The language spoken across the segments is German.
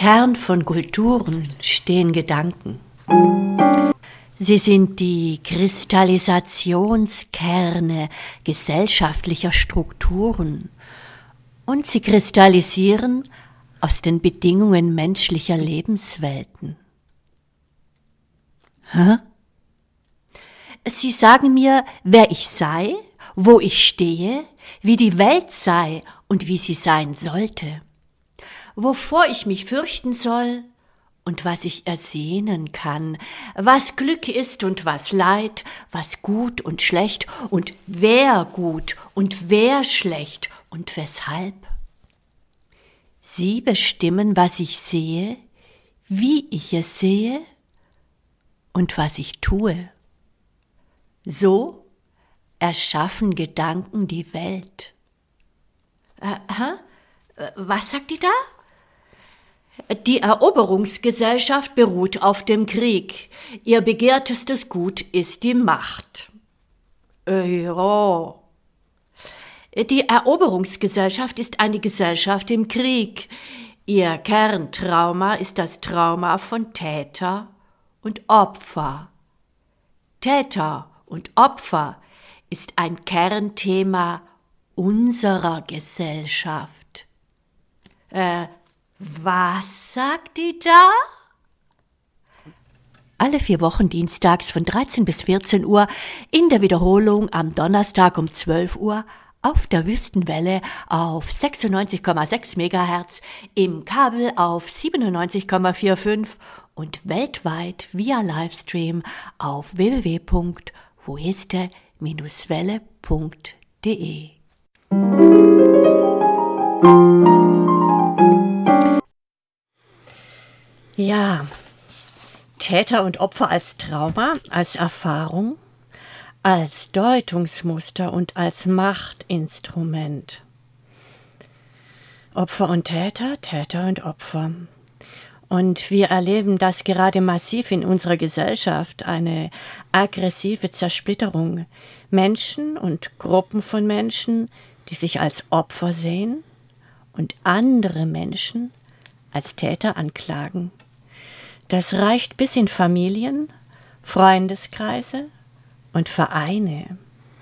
Kern von Kulturen stehen Gedanken. Sie sind die Kristallisationskerne gesellschaftlicher Strukturen und sie kristallisieren aus den Bedingungen menschlicher Lebenswelten. Hä? Sie sagen mir, wer ich sei, wo ich stehe, wie die Welt sei und wie sie sein sollte, wovor ich mich fürchten soll und was ich ersehnen kann, was Glück ist und was Leid, was gut und schlecht und wer gut und wer schlecht und weshalb. Sie bestimmen, was ich sehe, wie ich es sehe und was ich tue. So erschaffen Gedanken die Welt. Was sagt die da? Die Eroberungsgesellschaft beruht auf dem Krieg. Ihr begehrtestes Gut ist die Macht. Ja. Die Eroberungsgesellschaft ist eine Gesellschaft im Krieg. Ihr Kerntrauma ist das Trauma von Täter und Opfer. Täter und Opfer ist ein Kernthema unserer Gesellschaft. Was sagt die da? Alle 4 Wochen dienstags von 13 bis 14 Uhr, in der Wiederholung am Donnerstag um 12 Uhr auf der Wüstenwelle auf 96,6 MHz, im Kabel auf 97,45 und weltweit via Livestream auf www.woeste-welle.de. Ja, Täter und Opfer als Trauma, als Erfahrung, als Deutungsmuster und als Machtinstrument. Opfer und Täter, Täter und Opfer. Und wir erleben das gerade massiv in unserer Gesellschaft, eine aggressive Zersplitterung. Menschen und Gruppen von Menschen, die sich als Opfer sehen und andere Menschen als Täter anklagen. Das reicht bis in Familien, Freundeskreise und Vereine.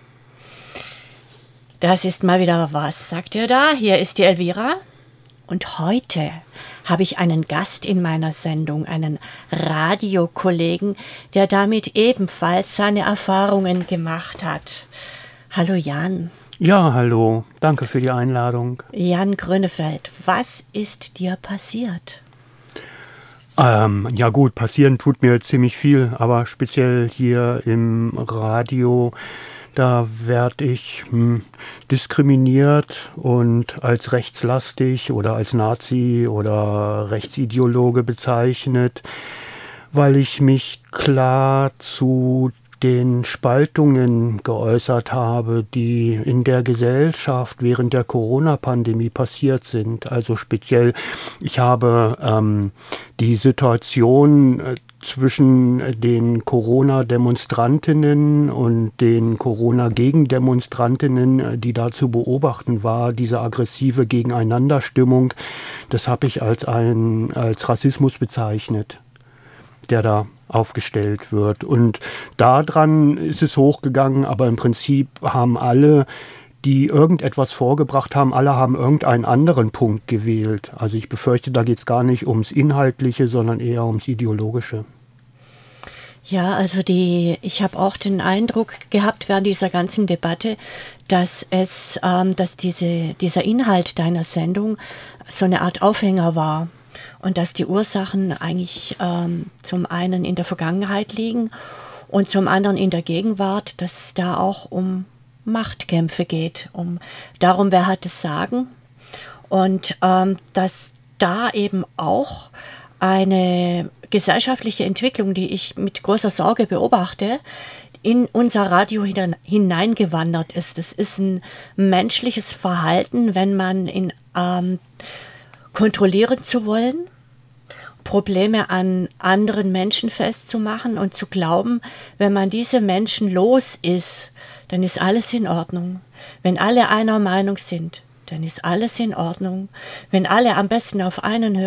Das ist mal wieder was, sagt ihr da? Hier ist die Elvira. Und heute habe ich einen Gast in meiner Sendung, einen Radiokollegen, der damit ebenfalls seine Erfahrungen gemacht hat. Hallo Jan. Ja, hallo. Danke für die Einladung. Jan Grönefeld, was ist dir passiert? Ja gut, passieren tut mir ziemlich viel, aber speziell hier im Radio, da werde ich diskriminiert und als rechtslastig oder als Nazi oder Rechtsideologe bezeichnet, weil ich mich klar zu den Spaltungen geäußert habe, die in der Gesellschaft während der Corona-Pandemie passiert sind. Also speziell, ich habe die Situation zwischen den Corona-Demonstrantinnen und den Corona-Gegendemonstrantinnen, die da zu beobachten war, diese aggressive Gegeneinanderstimmung, das habe ich als Rassismus bezeichnet, der da aufgestellt wird. Und daran ist es hochgegangen, aber im Prinzip haben alle, die irgendetwas vorgebracht haben, alle haben irgendeinen anderen Punkt gewählt. Also ich befürchte, da geht es gar nicht ums Inhaltliche, sondern eher ums Ideologische. Ja, also ich habe auch den Eindruck gehabt während dieser ganzen Debatte, dass dieser Inhalt deiner Sendung so eine Art Aufhänger war. Und dass die Ursachen eigentlich zum einen in der Vergangenheit liegen und zum anderen in der Gegenwart, dass es da auch um Machtkämpfe geht, darum, wer hat das Sagen. Und dass da eben auch eine gesellschaftliche Entwicklung, die ich mit großer Sorge beobachte, in unser Radio hineingewandert ist. Es ist ein menschliches Verhalten, wenn man kontrollieren zu wollen, Probleme an anderen Menschen festzumachen und zu glauben, wenn man diese Menschen los ist, dann ist alles in Ordnung. Wenn alle einer Meinung sind, dann ist alles in Ordnung. Wenn alle am besten auf einen hören,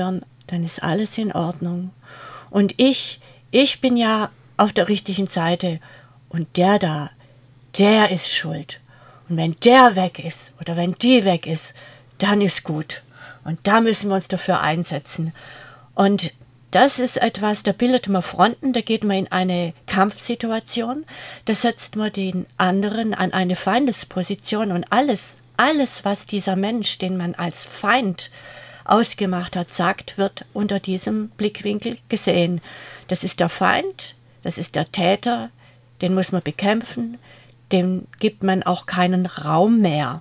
dann ist alles in Ordnung. Und ich bin ja auf der richtigen Seite und der ist schuld. Und wenn der weg ist oder wenn die weg ist, dann ist gut. Und da müssen wir uns dafür einsetzen. Und das ist etwas, da bildet man Fronten, da geht man in eine Kampfsituation, da setzt man den anderen an eine Feindesposition und alles, was dieser Mensch, den man als Feind ausgemacht hat, sagt, wird unter diesem Blickwinkel gesehen. Das ist der Feind, das ist der Täter, den muss man bekämpfen, dem gibt man auch keinen Raum mehr.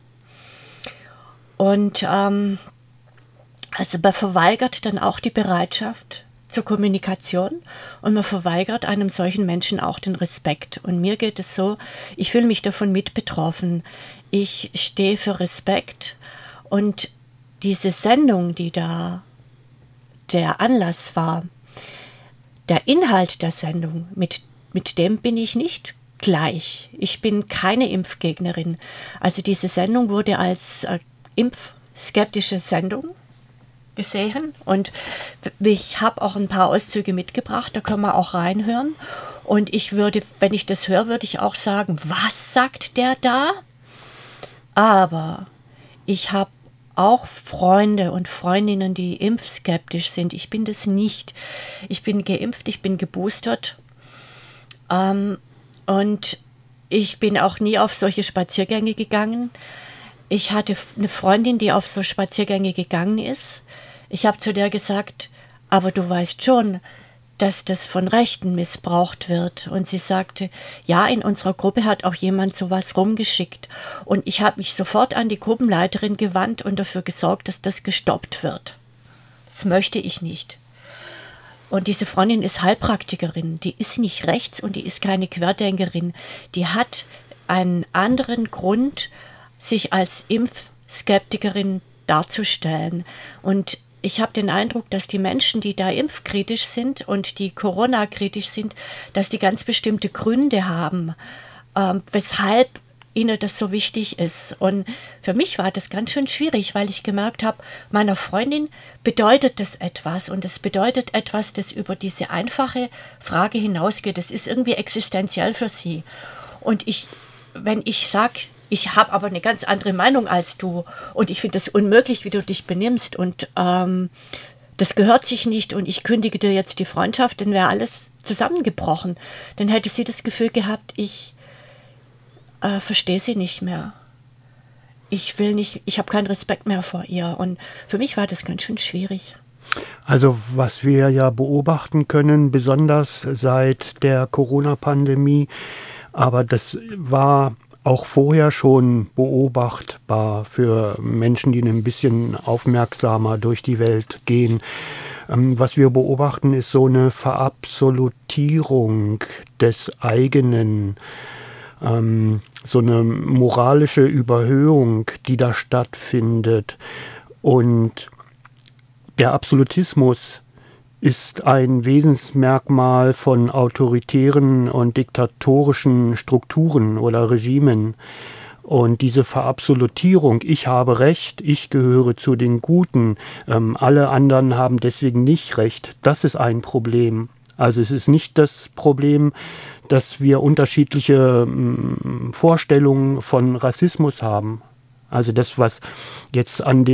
Und also man verweigert dann auch die Bereitschaft zur Kommunikation und man verweigert einem solchen Menschen auch den Respekt. Und mir geht es so, ich fühle mich davon mit betroffen. Ich stehe für Respekt und diese Sendung, die da der Anlass war, der Inhalt der Sendung, mit dem bin ich nicht gleich. Ich bin keine Impfgegnerin. Also diese Sendung wurde als impfskeptische Sendung gesehen und ich habe auch ein paar Auszüge mitgebracht, da können wir auch reinhören und ich würde, wenn ich das höre, würde ich auch sagen, was sagt der da? Aber ich habe auch Freunde und Freundinnen, die impfskeptisch sind. Ich bin das nicht. Ich bin geimpft, ich bin geboostert und ich bin auch nie auf solche Spaziergänge gegangen. Ich hatte eine Freundin, die auf so Spaziergänge gegangen ist. Ich habe zu der gesagt, aber du weißt schon, dass das von Rechten missbraucht wird. Und sie sagte, ja, in unserer Gruppe hat auch jemand sowas rumgeschickt. Und ich habe mich sofort an die Gruppenleiterin gewandt und dafür gesorgt, dass das gestoppt wird. Das möchte ich nicht. Und diese Freundin ist Heilpraktikerin. Die ist nicht rechts und die ist keine Querdenkerin. Die hat einen anderen Grund, sich als Impfskeptikerin darzustellen. Und ich habe den Eindruck, dass die Menschen, die da impfkritisch sind und die Corona-kritisch sind, dass die ganz bestimmte Gründe haben, weshalb ihnen das so wichtig ist. Und für mich war das ganz schön schwierig, weil ich gemerkt habe, meiner Freundin bedeutet das etwas und es bedeutet etwas, das über diese einfache Frage hinausgeht. Das ist irgendwie existenziell für sie. Und wenn ich sage, ich habe aber eine ganz andere Meinung als du und ich finde es unmöglich, wie du dich benimmst und das gehört sich nicht und ich kündige dir jetzt die Freundschaft, dann wäre alles zusammengebrochen. Dann hätte sie das Gefühl gehabt, ich verstehe sie nicht mehr. Ich habe keinen Respekt mehr vor ihr und für mich war das ganz schön schwierig. Also was wir ja beobachten können, besonders seit der Corona-Pandemie, aber das war auch vorher schon beobachtbar für Menschen, die ein bisschen aufmerksamer durch die Welt gehen. Was wir beobachten, ist so eine Verabsolutierung des eigenen, so eine moralische Überhöhung, die da stattfindet. Und der Absolutismus ist ein Wesensmerkmal von autoritären und diktatorischen Strukturen oder Regimen. Und diese Verabsolutierung, ich habe Recht, ich gehöre zu den Guten, alle anderen haben deswegen nicht Recht, das ist ein Problem. Also es ist nicht das Problem, dass wir unterschiedliche Vorstellungen von Rassismus haben. Also das, was jetzt an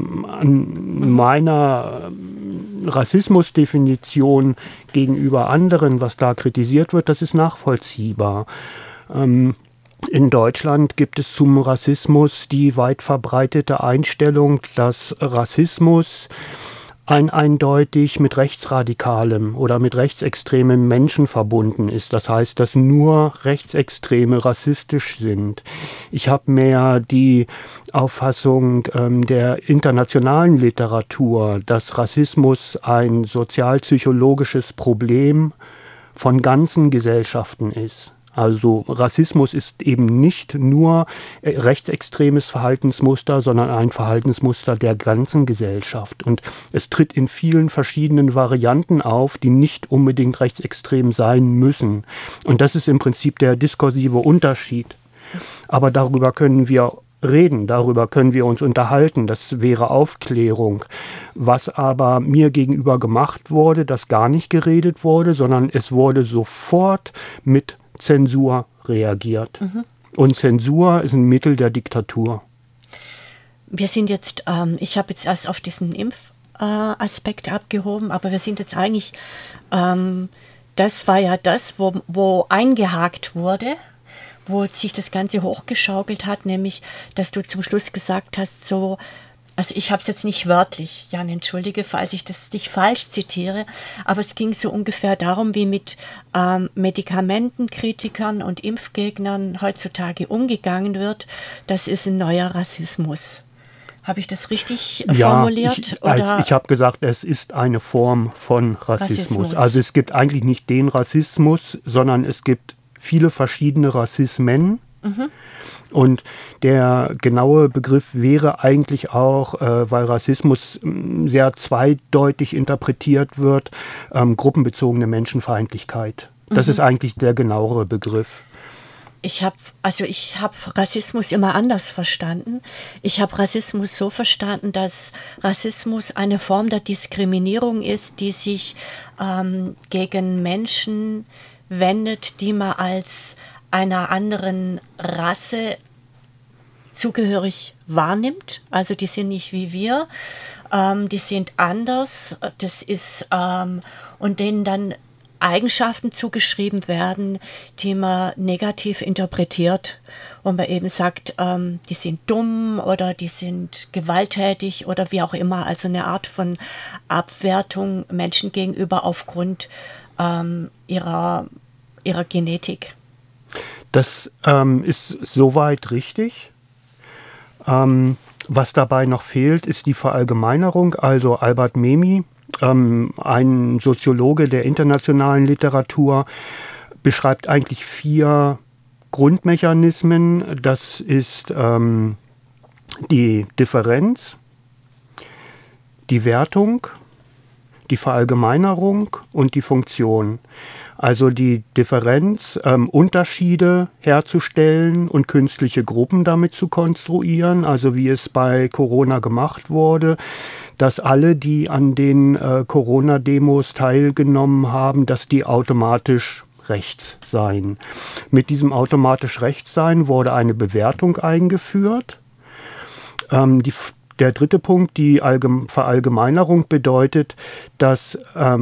meiner Rassismusdefinition gegenüber anderen, was da kritisiert wird, das ist nachvollziehbar. In Deutschland gibt es zum Rassismus die weit verbreitete Einstellung, dass Rassismus eindeutig mit rechtsradikalem oder mit rechtsextremem Menschen verbunden ist. Das heißt, dass nur Rechtsextreme rassistisch sind. Ich habe mehr die Auffassung der internationalen Literatur, dass Rassismus ein sozialpsychologisches Problem von ganzen Gesellschaften ist. Also Rassismus ist eben nicht nur rechtsextremes Verhaltensmuster, sondern ein Verhaltensmuster der ganzen Gesellschaft. Und es tritt in vielen verschiedenen Varianten auf, die nicht unbedingt rechtsextrem sein müssen. Und das ist im Prinzip der diskursive Unterschied. Aber darüber können wir reden, darüber können wir uns unterhalten, das wäre Aufklärung. Was aber mir gegenüber gemacht wurde, dass gar nicht geredet wurde, sondern es wurde sofort mit Zensur reagiert. Und Zensur ist ein Mittel der Diktatur. Wir sind jetzt, ich habe jetzt erst auf diesen Impfaspekt abgehoben, aber wir sind jetzt eigentlich, das war ja das, wo eingehakt wurde, wo sich das Ganze hochgeschaukelt hat, nämlich, dass du zum Schluss gesagt hast, so, also ich habe es jetzt nicht wörtlich, Jan, entschuldige, falls ich das nicht falsch zitiere, aber es ging so ungefähr darum, wie mit Medikamentenkritikern und Impfgegnern heutzutage umgegangen wird. Das ist ein neuer Rassismus. Habe ich das richtig formuliert? Ich habe gesagt, es ist eine Form von Rassismus. Also es gibt eigentlich nicht den Rassismus, sondern es gibt viele verschiedene Rassismen. Und der genaue Begriff wäre eigentlich auch, weil Rassismus sehr zweideutig interpretiert wird, gruppenbezogene Menschenfeindlichkeit. Das ist eigentlich der genauere Begriff. Ich habe Rassismus immer anders verstanden. Ich habe Rassismus so verstanden, dass Rassismus eine Form der Diskriminierung ist, die sich gegen Menschen wendet, die man als einer anderen Rasse zugehörig wahrnimmt. Also die sind nicht wie wir, die sind anders. Das ist und denen dann Eigenschaften zugeschrieben werden, die man negativ interpretiert. Und man eben sagt, die sind dumm oder die sind gewalttätig oder wie auch immer. Also eine Art von Abwertung Menschen gegenüber aufgrund ihrer Genetik. Das ist soweit richtig. Was dabei noch fehlt, ist die Verallgemeinerung. Also Albert Memmi, ein Soziologe der internationalen Literatur, beschreibt eigentlich 4 Grundmechanismen. Das ist die Differenz, die Wertung, die Verallgemeinerung und die Funktion. Also die Differenz, Unterschiede herzustellen und künstliche Gruppen damit zu konstruieren, also wie es bei Corona gemacht wurde, dass alle, die an den Corona-Demos teilgenommen haben, dass die automatisch rechts seien. Mit diesem automatisch rechts sein wurde eine Bewertung eingeführt. Der dritte Punkt, die Verallgemeinerung, bedeutet, dass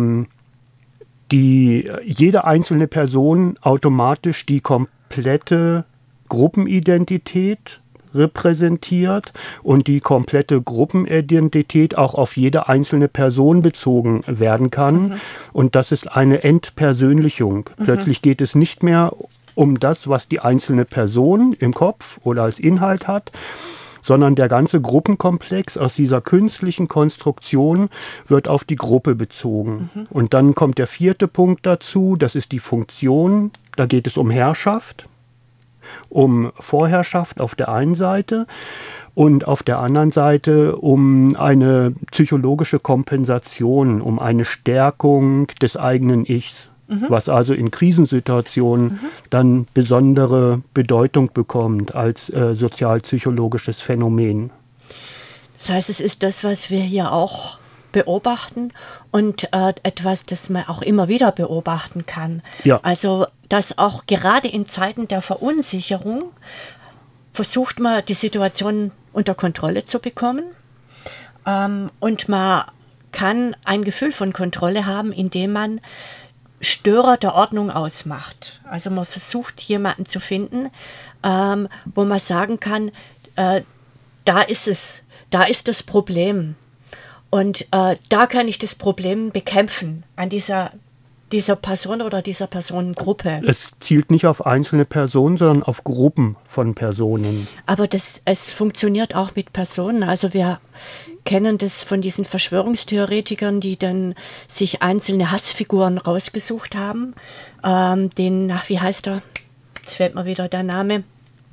jede einzelne Person automatisch die komplette Gruppenidentität repräsentiert und die komplette Gruppenidentität auch auf jede einzelne Person bezogen werden kann. Und das ist eine Entpersönlichung. Plötzlich geht es nicht mehr um das, was die einzelne Person im Kopf oder als Inhalt hat, sondern der ganze Gruppenkomplex aus dieser künstlichen Konstruktion wird auf die Gruppe bezogen. Und dann kommt der 4. Punkt dazu, das ist die Funktion. Da geht es um Herrschaft, um Vorherrschaft auf der einen Seite und auf der anderen Seite um eine psychologische Kompensation, um eine Stärkung des eigenen Ichs. Was also in Krisensituationen dann besondere Bedeutung bekommt als sozialpsychologisches Phänomen. Das heißt, es ist das, was wir hier auch beobachten und etwas, das man auch immer wieder beobachten kann. Ja. Also, dass auch gerade in Zeiten der Verunsicherung versucht man, die Situation unter Kontrolle zu bekommen. Und man kann ein Gefühl von Kontrolle haben, indem man Störer der Ordnung ausmacht. Also man versucht, jemanden zu finden, wo man sagen kann, da ist es, da ist das Problem. Und da kann ich das Problem bekämpfen, an dieser Person oder dieser Personengruppe. Es zielt nicht auf einzelne Personen, sondern auf Gruppen von Personen. Aber es funktioniert auch mit Personen. Also wir kennen das von diesen Verschwörungstheoretikern, die dann sich einzelne Hassfiguren rausgesucht haben. Wie heißt er? Jetzt fällt mir wieder der Name.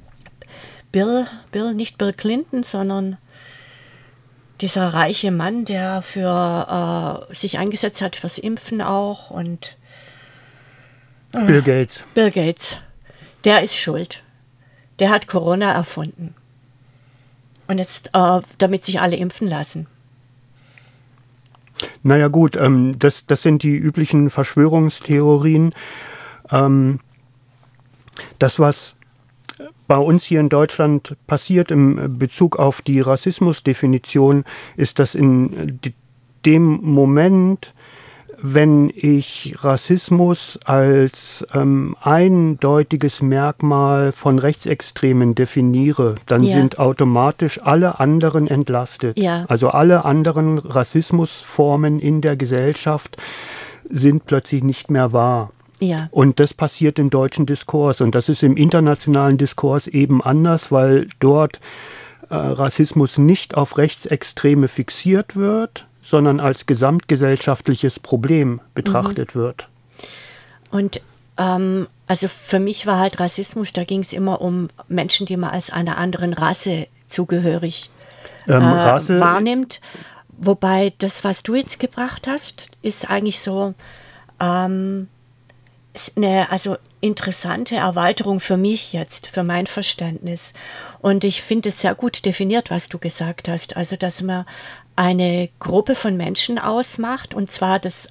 Nicht Bill Clinton, sondern dieser reiche Mann, der für sich eingesetzt hat fürs Impfen auch. Und Bill Gates. Bill Gates, der ist schuld. Der hat Corona erfunden. Und jetzt, damit sich alle impfen lassen. Naja gut, das sind die üblichen Verschwörungstheorien. Das, was bei uns hier in Deutschland passiert im Bezug auf die Rassismusdefinition, ist, dass in dem Moment, wenn ich Rassismus als eindeutiges Merkmal von Rechtsextremen definiere, dann sind automatisch alle anderen entlastet. Ja. Also alle anderen Rassismusformen in der Gesellschaft sind plötzlich nicht mehr wahr. Ja. Und das passiert im deutschen Diskurs. Und das ist im internationalen Diskurs eben anders, weil dort Rassismus nicht auf Rechtsextreme fixiert wird, sondern als gesamtgesellschaftliches Problem betrachtet wird. Und also für mich war halt Rassismus, da ging es immer um Menschen, die man als einer anderen Rasse zugehörig wahrnimmt. Wobei das, was du jetzt gebracht hast, ist eigentlich so ist eine interessante Erweiterung für mich jetzt, für mein Verständnis. Und ich finde es sehr gut definiert, was du gesagt hast. Also, dass man eine Gruppe von Menschen ausmacht, und zwar das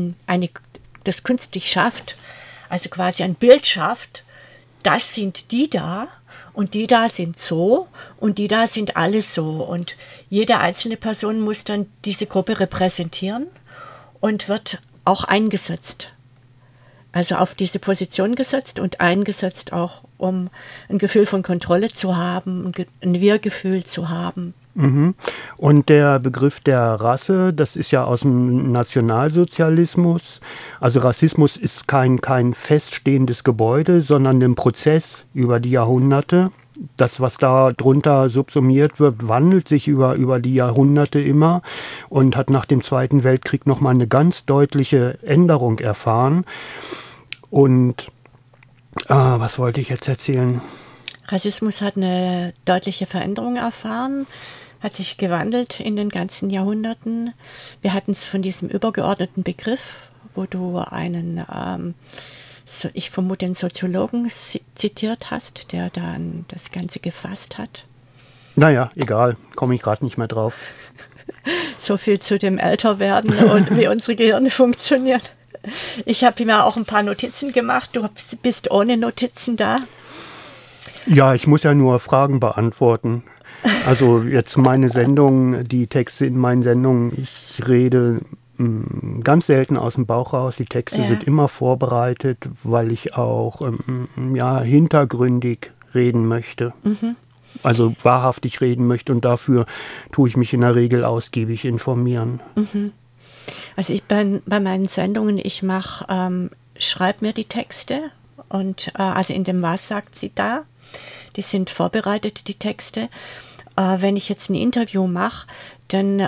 künstlich schafft, also quasi ein Bild schafft, das sind die da und die da sind so und die da sind alle so. Und jede einzelne Person muss dann diese Gruppe repräsentieren und wird auch eingesetzt. Also auf diese Position gesetzt und eingesetzt auch, um ein Gefühl von Kontrolle zu haben, ein Wir-Gefühl zu haben. Und der Begriff der Rasse, das ist ja aus dem Nationalsozialismus. Also Rassismus ist kein feststehendes Gebäude, sondern ein Prozess über die Jahrhunderte. Das, was da drunter subsumiert wird, wandelt sich über die Jahrhunderte immer und hat nach dem Zweiten Weltkrieg nochmal eine ganz deutliche Änderung erfahren. Und was wollte ich jetzt erzählen? Rassismus hat eine deutliche Veränderung erfahren, hat sich gewandelt in den ganzen Jahrhunderten. Wir hatten es von diesem übergeordneten Begriff, wo du einen, ich vermute, einen Soziologen zitiert hast, der dann das Ganze gefasst hat. Naja, egal, komme ich gerade nicht mehr drauf. So viel zu dem Älterwerden und wie unsere Gehirne funktionieren. Ich habe mir auch ein paar Notizen gemacht. Du bist ohne Notizen da. Ja, ich muss ja nur Fragen beantworten. Also jetzt meine Sendung, die Texte in meinen Sendungen, ich rede ganz selten aus dem Bauch raus. Die Texte sind immer vorbereitet, weil ich auch hintergründig reden möchte. Also wahrhaftig reden möchte, und dafür tue ich mich in der Regel ausgiebig informieren. Also ich bei meinen Sendungen, ich schreibe mir die Texte und also in dem Was sagt sie da, die sind vorbereitet, die Texte. Wenn ich jetzt ein Interview mache, dann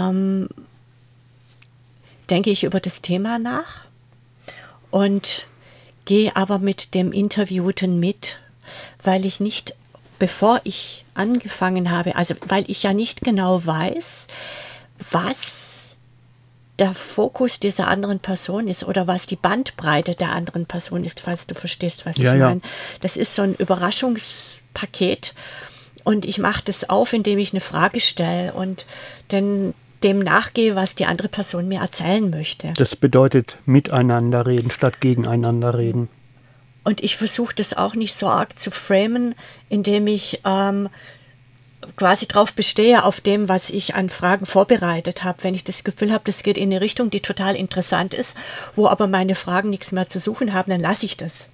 denke ich über das Thema nach und gehe aber mit dem Interviewten mit, weil ich nicht, bevor ich angefangen habe, also weil ich ja nicht genau weiß, was der Fokus dieser anderen Person ist oder was die Bandbreite der anderen Person ist, falls du verstehst, was ich meine. Das ist so ein Überraschungspaket und ich mache das auf, indem ich eine Frage stelle und dann dem nachgehe, was die andere Person mir erzählen möchte. Das bedeutet miteinander reden statt gegeneinander reden. Und ich versuche das auch nicht so arg zu framen, indem ich quasi drauf bestehe, auf dem, was ich an Fragen vorbereitet habe. Wenn ich das Gefühl habe, das geht in eine Richtung, die total interessant ist, wo aber meine Fragen nichts mehr zu suchen haben, dann lasse ich das.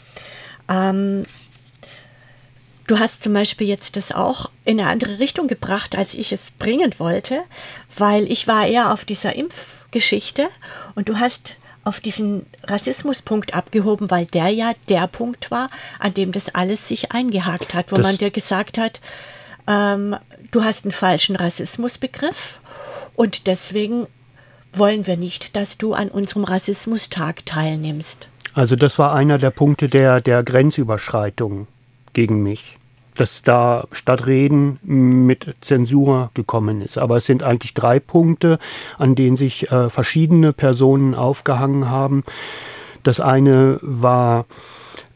Du hast zum Beispiel jetzt das auch in eine andere Richtung gebracht, als ich es bringen wollte, weil ich war eher auf dieser Impfgeschichte und du hast auf diesen Rassismuspunkt abgehoben, weil der ja der Punkt war, an dem das alles sich eingehakt hat, wo man dir gesagt hat, du hast einen falschen Rassismusbegriff und deswegen wollen wir nicht, dass du an unserem Rassismustag teilnimmst. Also das war einer der Punkte der Grenzüberschreitung gegen mich, dass da statt Reden mit Zensur gekommen ist. Aber es sind eigentlich 3 Punkte, an denen sich verschiedene Personen aufgehangen haben. Das eine war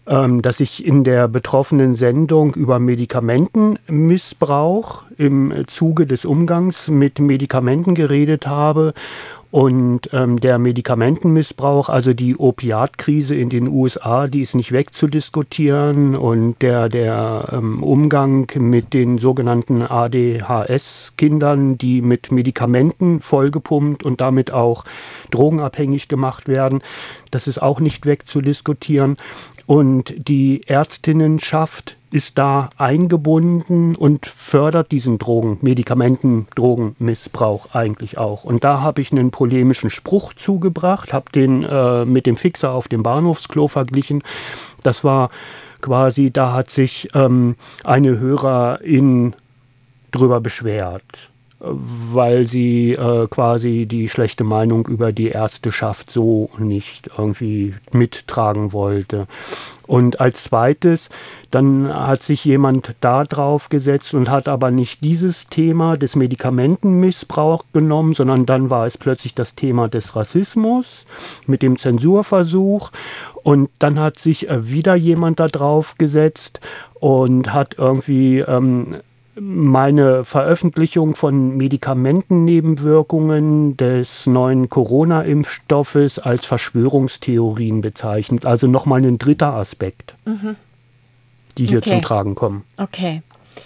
dass ich in der betroffenen Sendung über Medikamentenmissbrauch im Zuge des Umgangs mit Medikamenten geredet habe. Und der Medikamentenmissbrauch, also die Opiatkrise in den USA, die ist nicht wegzudiskutieren. Und der Umgang mit den sogenannten ADHS-Kindern, die mit Medikamenten vollgepumpt und damit auch drogenabhängig gemacht werden, das ist auch nicht wegzudiskutieren. Und die Ärztinnenschaft ist da eingebunden und fördert diesen Drogenmissbrauch eigentlich auch. Und da habe ich einen polemischen Spruch zugebracht, habe den mit dem Fixer auf dem Bahnhofsklo verglichen. Das war quasi, da hat sich eine Hörerin drüber beschwert, weil sie quasi die schlechte Meinung über die Ärzteschaft so nicht irgendwie mittragen wollte. Und als zweites, dann hat sich jemand da drauf gesetzt und hat aber nicht dieses Thema des Medikamentenmissbrauchs genommen, sondern dann war es plötzlich das Thema des Rassismus mit dem Zensurversuch. Und dann hat sich wieder jemand da drauf gesetzt und hat irgendwie meine Veröffentlichung von Medikamentennebenwirkungen des neuen Corona-Impfstoffes als Verschwörungstheorien bezeichnet. Also nochmal ein dritter Aspekt, die hier zum Tragen kommen. Okay.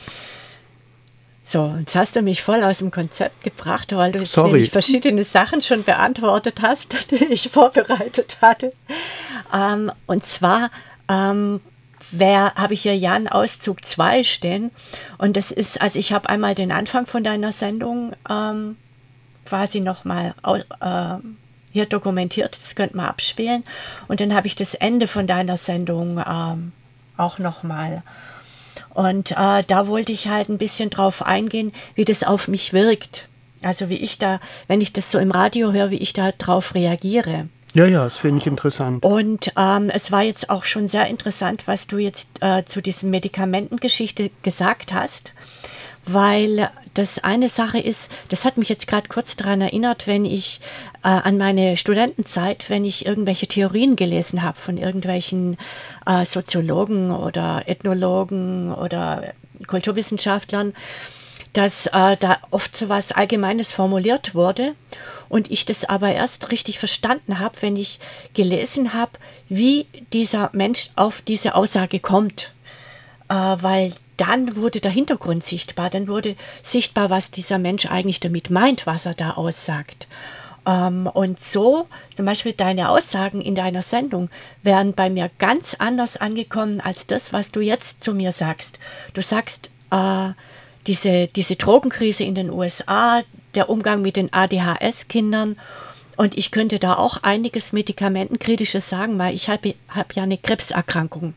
So, jetzt hast du mich voll aus dem Konzept gebracht, weil du jetzt nämlich verschiedene Sachen schon beantwortet hast, die ich vorbereitet hatte. Und zwar habe ich hier ja einen Auszug 2 stehen. Und das ist, also ich habe einmal den Anfang von deiner Sendung quasi nochmal hier dokumentiert. Das könnte man abspielen. Und dann habe ich das Ende von deiner Sendung auch nochmal. Und da wollte ich halt ein bisschen drauf eingehen, wie das auf mich wirkt. Also wie ich da, wenn ich das so im Radio höre, wie ich da drauf reagiere. Ja, das finde ich interessant. Und es war jetzt auch schon sehr interessant, was du jetzt zu dieser Medikamentengeschichte gesagt hast, weil das eine Sache ist, das hat mich jetzt gerade kurz daran erinnert, wenn ich an meine Studentenzeit, wenn ich irgendwelche Theorien gelesen habe von irgendwelchen Soziologen oder Ethnologen oder Kulturwissenschaftlern, dass da oft so was Allgemeines formuliert wurde und ich das aber erst richtig verstanden habe, wenn ich gelesen habe, wie dieser Mensch auf diese Aussage kommt. Weil dann wurde der Hintergrund sichtbar, dann wurde sichtbar, was dieser Mensch eigentlich damit meint, was er da aussagt. Und so, zum Beispiel deine Aussagen in deiner Sendung, wären bei mir ganz anders angekommen als das, was du jetzt zu mir sagst. Du sagst, diese Drogenkrise in den USA, der Umgang mit den ADHS-Kindern. Und ich könnte da auch einiges Medikamentenkritisches sagen, weil ich hab ja eine Krebserkrankung.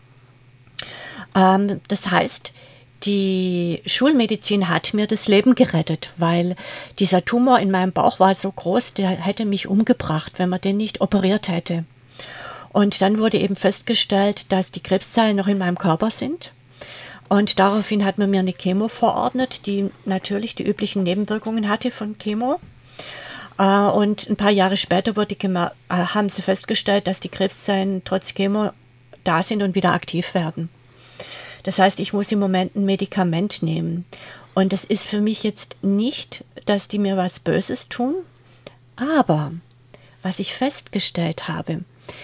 Das heißt, die Schulmedizin hat mir das Leben gerettet, weil dieser Tumor in meinem Bauch war so groß, der hätte mich umgebracht, wenn man den nicht operiert hätte. Und dann wurde eben festgestellt, dass die Krebszellen noch in meinem Körper sind. Und daraufhin hat man mir eine Chemo verordnet, die natürlich die üblichen Nebenwirkungen hatte von Chemo. Und ein paar Jahre später haben sie festgestellt, dass die Krebszellen trotz Chemo da sind und wieder aktiv werden. Das heißt, ich muss im Moment ein Medikament nehmen. Und das ist für mich jetzt nicht, dass die mir was Böses tun, aber was ich festgestellt habe,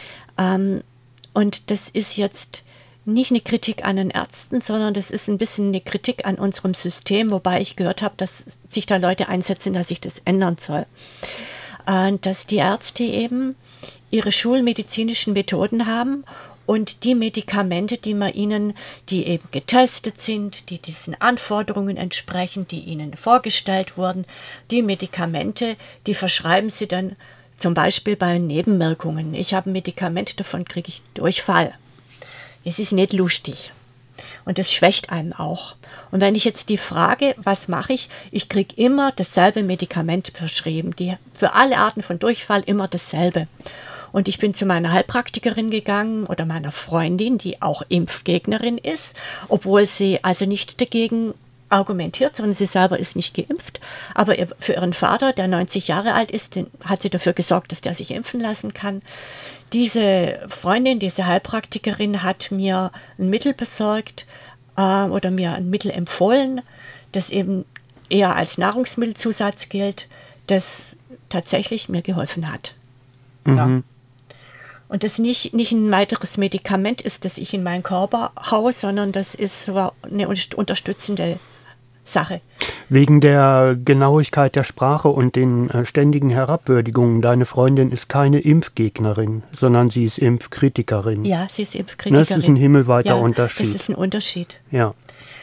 und das ist jetzt nicht eine Kritik an den Ärzten, sondern das ist ein bisschen eine Kritik an unserem System, wobei ich gehört habe, dass sich da Leute einsetzen, dass sich das ändern soll. Dass die Ärzte eben ihre schulmedizinischen Methoden haben und die Medikamente, die eben getestet sind, die diesen Anforderungen entsprechen, die ihnen vorgestellt wurden, die Medikamente, die verschreiben sie dann zum Beispiel bei Nebenwirkungen. Ich habe ein Medikament, davon kriege ich Durchfall. Es ist nicht lustig und das schwächt einen auch. Und wenn ich jetzt die Frage, was mache ich? Ich kriege immer dasselbe Medikament verschrieben, für alle Arten von Durchfall immer dasselbe. Und ich bin zu meiner Heilpraktikerin gegangen oder meiner Freundin, die auch Impfgegnerin ist, obwohl sie also nicht dagegen argumentiert, sondern sie selber ist nicht geimpft. Aber für ihren Vater, der 90 Jahre alt ist, hat sie dafür gesorgt, dass der sich impfen lassen kann. Diese Freundin, diese Heilpraktikerin hat mir ein Mittel besorgt oder mir ein Mittel empfohlen, das eben eher als Nahrungsmittelzusatz gilt, das tatsächlich mir geholfen hat. Mhm. Ja. Und das nicht ein weiteres Medikament ist, das ich in meinen Körper haue, sondern das ist so eine unterstützende Sache. Wegen der Genauigkeit der Sprache und den ständigen Herabwürdigungen. Deine Freundin ist keine Impfgegnerin, sondern sie ist Impfkritikerin. Ja, sie ist Impfkritikerin. Das ist ein himmelweiter Unterschied. Das ist ein Unterschied. Ja.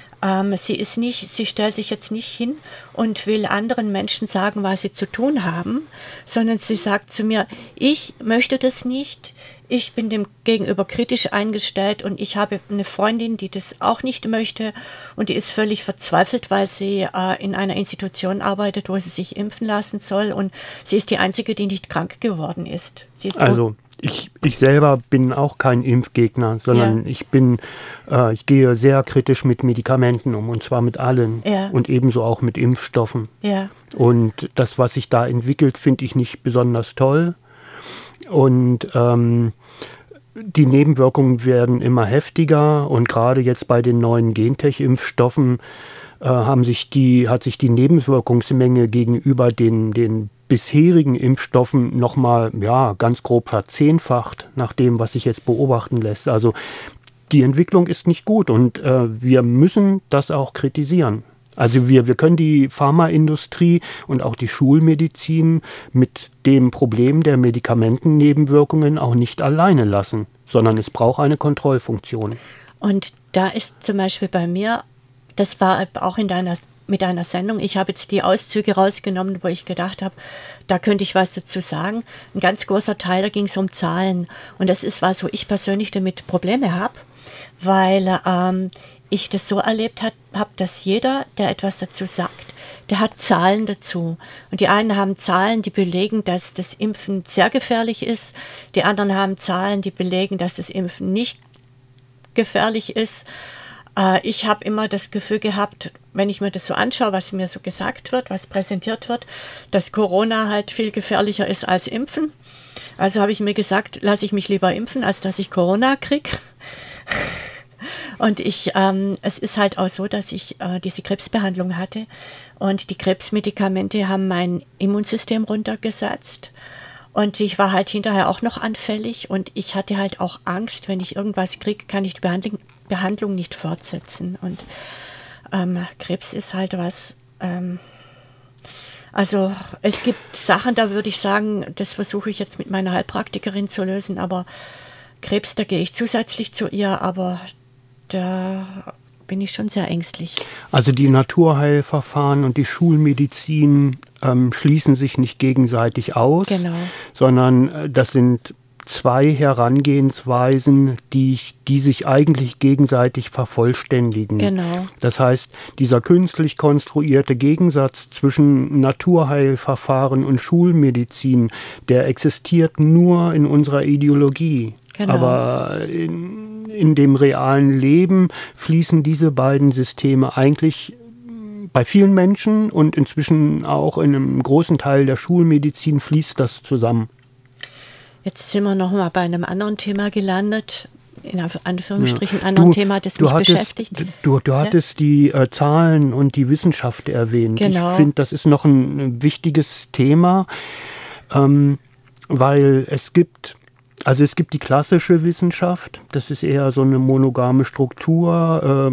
Sie stellt sich jetzt nicht hin und will anderen Menschen sagen, was sie zu tun haben, sondern sie sagt zu mir, ich möchte das nicht, ich bin dem gegenüber kritisch eingestellt und ich habe eine Freundin, die das auch nicht möchte und die ist völlig verzweifelt, weil sie in einer Institution arbeitet, wo sie sich impfen lassen soll und sie ist die Einzige, die nicht krank geworden ist. Sie ist also ich selber bin auch kein Impfgegner, sondern ich gehe sehr kritisch mit Medikamenten um, und zwar mit allen und ebenso auch mit Impfstoffen. Ja. Und das, was sich da entwickelt, finde ich nicht besonders toll. Und die Nebenwirkungen werden immer heftiger und gerade jetzt bei den neuen Gentech-Impfstoffen hat sich die Nebenwirkungsmenge gegenüber den bisherigen Impfstoffen nochmal ganz grob verzehnfacht, nach dem, was sich jetzt beobachten lässt. Also die Entwicklung ist nicht gut und wir müssen das auch kritisieren. Also wir können die Pharmaindustrie und auch die Schulmedizin mit dem Problem der Medikamentennebenwirkungen auch nicht alleine lassen, sondern es braucht eine Kontrollfunktion. Und da ist zum Beispiel bei mir, das war auch mit deiner Sendung, ich habe jetzt die Auszüge rausgenommen, wo ich gedacht habe, da könnte ich was dazu sagen. Ein ganz großer Teil, da ging es um Zahlen. Und das ist was, wo ich persönlich damit Probleme habe, weil ich das so erlebt habe, dass jeder, der etwas dazu sagt, der hat Zahlen dazu. Und die einen haben Zahlen, die belegen, dass das Impfen sehr gefährlich ist. Die anderen haben Zahlen, die belegen, dass das Impfen nicht gefährlich ist. Ich habe immer das Gefühl gehabt, wenn ich mir das so anschaue, was mir so gesagt wird, was präsentiert wird, dass Corona halt viel gefährlicher ist als Impfen. Also habe ich mir gesagt, lasse ich mich lieber impfen, als dass ich Corona kriege. Und es ist halt auch so, dass ich diese Krebsbehandlung hatte und die Krebsmedikamente haben mein Immunsystem runtergesetzt. Und ich war halt hinterher auch noch anfällig und ich hatte halt auch Angst, wenn ich irgendwas kriege, kann ich die Behandlung nicht fortsetzen. Und Krebs ist halt was, also es gibt Sachen, da würde ich sagen, das versuche ich jetzt mit meiner Heilpraktikerin zu lösen, aber Krebs, da gehe ich zusätzlich zu ihr, aber da bin ich schon sehr ängstlich. Also die Naturheilverfahren und die Schulmedizin schließen sich nicht gegenseitig aus, sondern das sind zwei Herangehensweisen, die sich eigentlich gegenseitig vervollständigen. Genau. Das heißt, dieser künstlich konstruierte Gegensatz zwischen Naturheilverfahren und Schulmedizin, der existiert nur in unserer Ideologie. Genau. Aber in dem realen Leben fließen diese beiden Systeme eigentlich bei vielen Menschen und inzwischen auch in einem großen Teil der Schulmedizin fließt das zusammen. Jetzt sind wir noch mal bei einem anderen Thema gelandet, in Anführungsstrichen anderen Thema, das mich beschäftigt. Du hattest die Zahlen und die Wissenschaft erwähnt. Genau. Ich finde, das ist noch ein wichtiges Thema, weil es gibt die klassische Wissenschaft, das ist eher so eine monogame Struktur,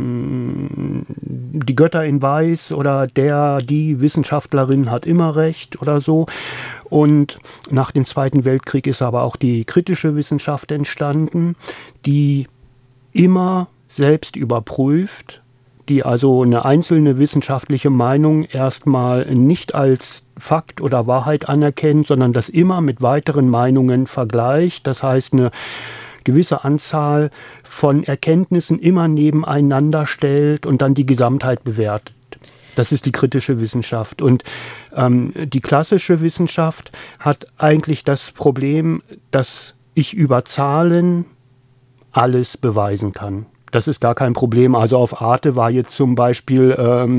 die Götter in Weiß oder die Wissenschaftlerin hat immer recht oder so. Und nach dem Zweiten Weltkrieg ist aber auch die kritische Wissenschaft entstanden, die immer selbst überprüft, die also eine einzelne wissenschaftliche Meinung erstmal nicht als Fakt oder Wahrheit anerkennt, sondern das immer mit weiteren Meinungen vergleicht. Das heißt, eine gewisse Anzahl von Erkenntnissen immer nebeneinander stellt und dann die Gesamtheit bewertet. Das ist die kritische Wissenschaft. Und die klassische Wissenschaft hat eigentlich das Problem, dass ich über Zahlen alles beweisen kann. das ist gar kein Problem. Also auf Arte war jetzt zum Beispiel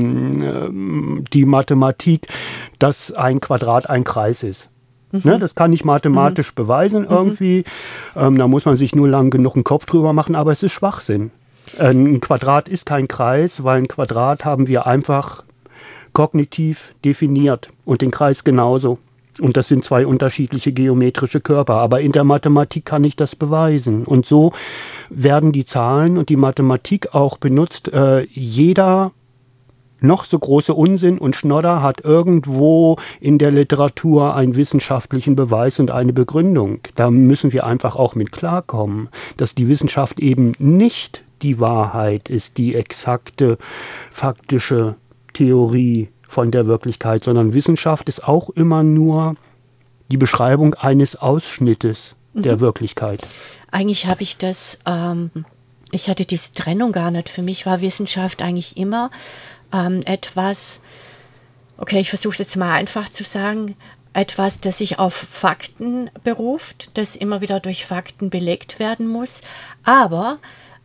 die Mathematik, dass ein Quadrat ein Kreis ist. Ne, das kann ich mathematisch beweisen irgendwie. Da muss man sich nur lang genug einen Kopf drüber machen, aber es ist Schwachsinn. Ein Quadrat ist kein Kreis, weil ein Quadrat haben wir einfach kognitiv definiert und den Kreis genauso. Und das sind zwei unterschiedliche geometrische Körper. Aber in der Mathematik kann ich das beweisen. Und so werden die Zahlen und die Mathematik auch benutzt. Jeder noch so große Unsinn und Schnodder hat irgendwo in der Literatur einen wissenschaftlichen Beweis und eine Begründung. Da müssen wir einfach auch mit klarkommen, dass die Wissenschaft eben nicht die Wahrheit ist, die exakte, faktische Theorie von der Wirklichkeit, sondern Wissenschaft ist auch immer nur die Beschreibung eines Ausschnittes der Wirklichkeit. Eigentlich habe ich das, ich hatte diese Trennung gar nicht. Für mich war Wissenschaft eigentlich immer etwas, okay, ich versuche es jetzt mal einfach zu sagen, etwas, das sich auf Fakten beruft, das immer wieder durch Fakten belegt werden muss, aber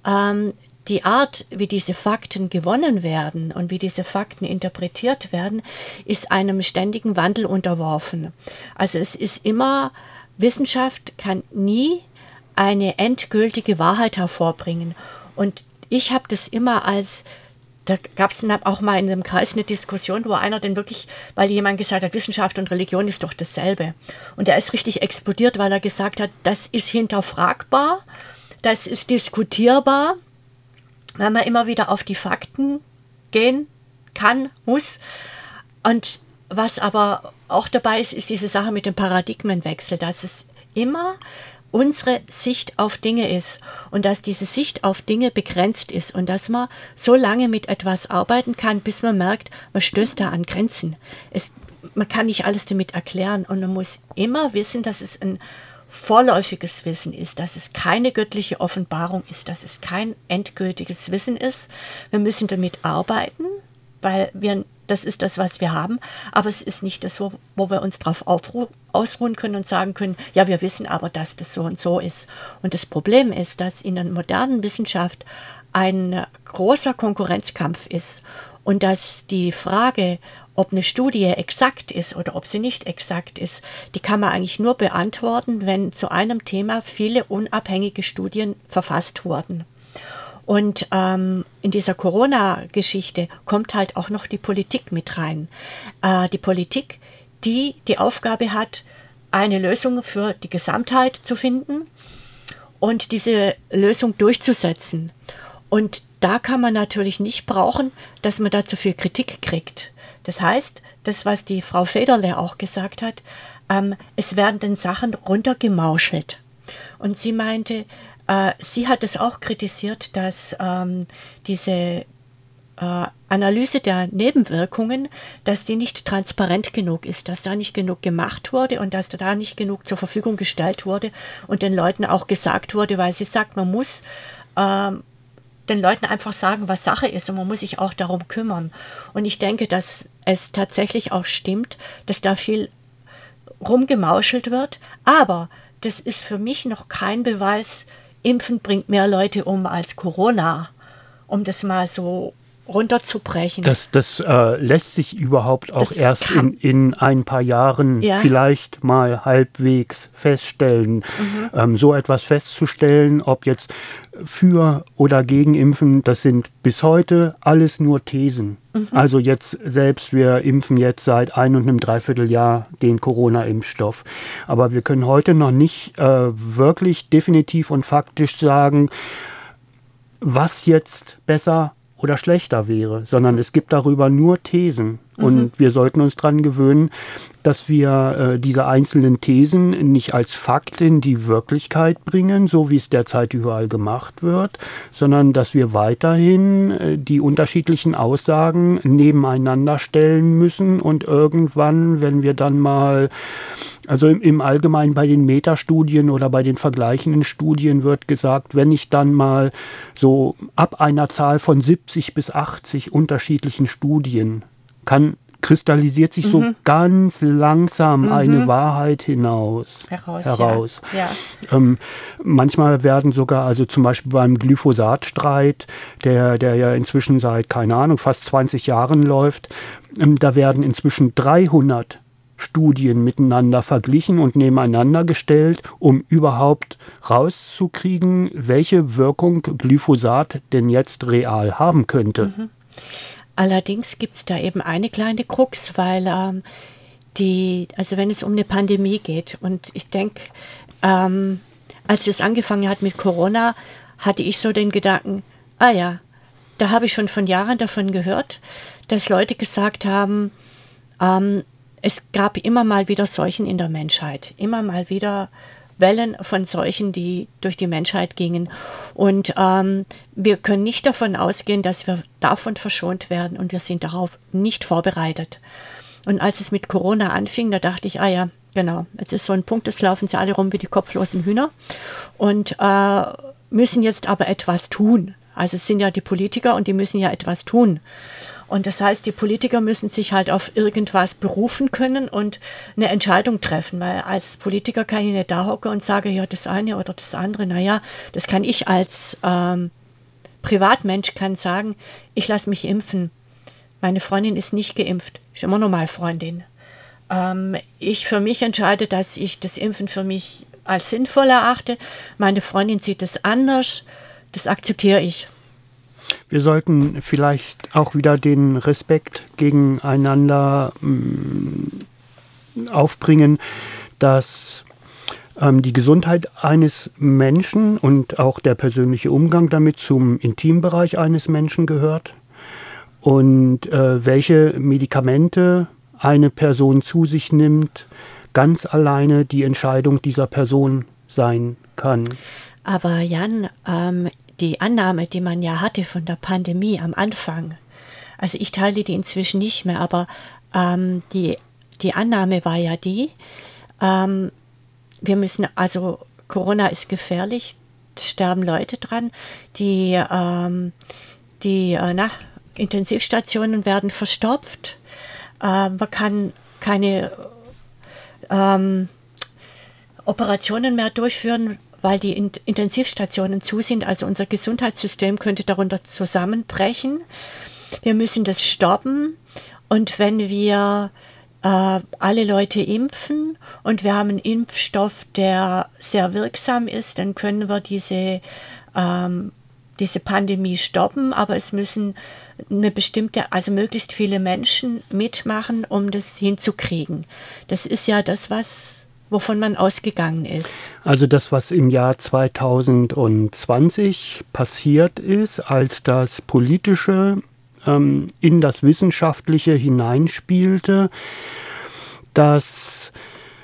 die Art, wie diese Fakten gewonnen werden und wie diese Fakten interpretiert werden, ist einem ständigen Wandel unterworfen. Also es ist immer, Wissenschaft kann nie eine endgültige Wahrheit hervorbringen. Und ich habe das immer als, da gab es auch mal in einem Kreis eine Diskussion, wo einer denn wirklich, weil jemand gesagt hat, Wissenschaft und Religion ist doch dasselbe. Und er ist richtig explodiert, weil er gesagt hat, das ist hinterfragbar, das ist diskutierbar, weil man immer wieder auf die Fakten gehen kann, muss. Und was aber auch dabei ist, ist diese Sache mit dem Paradigmenwechsel, dass es immer unsere Sicht auf Dinge ist und dass diese Sicht auf Dinge begrenzt ist und dass man so lange mit etwas arbeiten kann, bis man merkt, man stößt da an Grenzen. Man kann nicht alles damit erklären und man muss immer wissen, dass es ein vorläufiges Wissen ist, dass es keine göttliche Offenbarung ist, dass es kein endgültiges Wissen ist. Wir müssen damit arbeiten, weil das ist das, was wir haben, aber es ist nicht das, wo wir uns darauf ausruhen können und sagen können, ja, wir wissen aber, dass das so und so ist. Und das Problem ist, dass in der modernen Wissenschaft ein großer Konkurrenzkampf ist und dass die Frage, ob eine Studie exakt ist oder ob sie nicht exakt ist, die kann man eigentlich nur beantworten, wenn zu einem Thema viele unabhängige Studien verfasst wurden. Und in dieser Corona-Geschichte kommt halt auch noch die Politik mit rein. Die Politik, die die Aufgabe hat, eine Lösung für die Gesamtheit zu finden und diese Lösung durchzusetzen. Und da kann man natürlich nicht brauchen, dass man da zu viel Kritik kriegt. Das heißt, das, was die Frau Federle auch gesagt hat, es werden den Sachen runtergemauschelt. Und sie meinte, sie hat es auch kritisiert, dass diese Analyse der Nebenwirkungen, dass die nicht transparent genug ist, dass da nicht genug gemacht wurde und dass da nicht genug zur Verfügung gestellt wurde und den Leuten auch gesagt wurde, weil sie sagt, man muss den Leuten einfach sagen, was Sache ist und man muss sich auch darum kümmern. Und ich denke, dass es tatsächlich auch stimmt, dass da viel rumgemauschelt wird, aber das ist für mich noch kein Beweis, Impfen bringt mehr Leute um als Corona, um das mal so runterzubrechen. Das lässt sich überhaupt auch erst in ein paar Jahren vielleicht mal halbwegs feststellen. So etwas festzustellen, ob jetzt für oder gegen Impfen, das sind bis heute alles nur Thesen. Also jetzt selbst, wir impfen jetzt seit 1 und einem Dreivierteljahr den Corona-Impfstoff. Aber wir können heute noch nicht wirklich definitiv und faktisch sagen, was jetzt besser oder schlechter wäre, sondern es gibt darüber nur Thesen. Und wir sollten uns daran gewöhnen, dass wir diese einzelnen Thesen nicht als Fakt in die Wirklichkeit bringen, so wie es derzeit überall gemacht wird, sondern dass wir weiterhin die unterschiedlichen Aussagen nebeneinander stellen müssen und irgendwann, wenn wir dann mal, also im Allgemeinen bei den Metastudien oder bei den vergleichenden Studien wird gesagt, wenn ich dann mal so ab einer Zahl von 70 bis 80 unterschiedlichen Studien kann kristallisiert sich so ganz langsam eine Wahrheit heraus. Ja. Manchmal werden sogar, also zum Beispiel beim Glyphosat-Streit, der ja inzwischen seit, keine Ahnung, fast 20 Jahren läuft, da werden inzwischen 300 Studien miteinander verglichen und nebeneinander gestellt, um überhaupt rauszukriegen, welche Wirkung Glyphosat denn jetzt real haben könnte. Allerdings gibt es da eben eine kleine Krux, weil also wenn es um eine Pandemie geht und ich denke, als es angefangen hat mit Corona, hatte ich so den Gedanken, da habe ich schon von Jahren davon gehört, dass Leute gesagt haben, es gab immer mal wieder Seuchen in der Menschheit, immer mal wieder Wellen von Seuchen, die durch die Menschheit gingen. Und wir können nicht davon ausgehen, dass wir davon verschont werden und wir sind darauf nicht vorbereitet. Und als es mit Corona anfing, da dachte ich, genau, es ist so ein Punkt, es laufen sie alle rum wie die kopflosen Hühner und müssen jetzt aber etwas tun. Also es sind ja die Politiker und die müssen ja etwas tun. Und das heißt, die Politiker müssen sich halt auf irgendwas berufen können und eine Entscheidung treffen. Weil als Politiker kann ich nicht da hocken und sage, ja, das eine oder das andere. Naja, das kann ich als Privatmensch kann sagen, ich lasse mich impfen. Meine Freundin ist nicht geimpft, ist immer noch mal Freundin. Ich für mich entscheide, dass ich das Impfen für mich als sinnvoll erachte. Meine Freundin sieht es anders. Das akzeptiere ich. Wir sollten vielleicht auch wieder den Respekt gegeneinander aufbringen, dass die Gesundheit eines Menschen und auch der persönliche Umgang damit zum Intimbereich eines Menschen gehört und welche Medikamente eine Person zu sich nimmt, ganz alleine die Entscheidung dieser Person sein kann. Aber Jan, die Annahme, die man ja hatte von der Pandemie am Anfang, also ich teile die inzwischen nicht mehr, aber die Annahme war ja die, wir müssen, also Corona ist gefährlich, sterben Leute dran, die Intensivstationen werden verstopft, man kann keine Operationen mehr durchführen, weil die Intensivstationen zu sind, also unser Gesundheitssystem könnte darunter zusammenbrechen. Wir müssen das stoppen und wenn wir alle Leute impfen und wir haben einen Impfstoff, der sehr wirksam ist, dann können wir diese Pandemie stoppen, aber es müssen eine bestimmte, also möglichst viele Menschen mitmachen, um das hinzukriegen. Das ist ja das, wovon man ausgegangen ist. Also das, was im Jahr 2020 passiert ist, als das Politische in das Wissenschaftliche hineinspielte, dass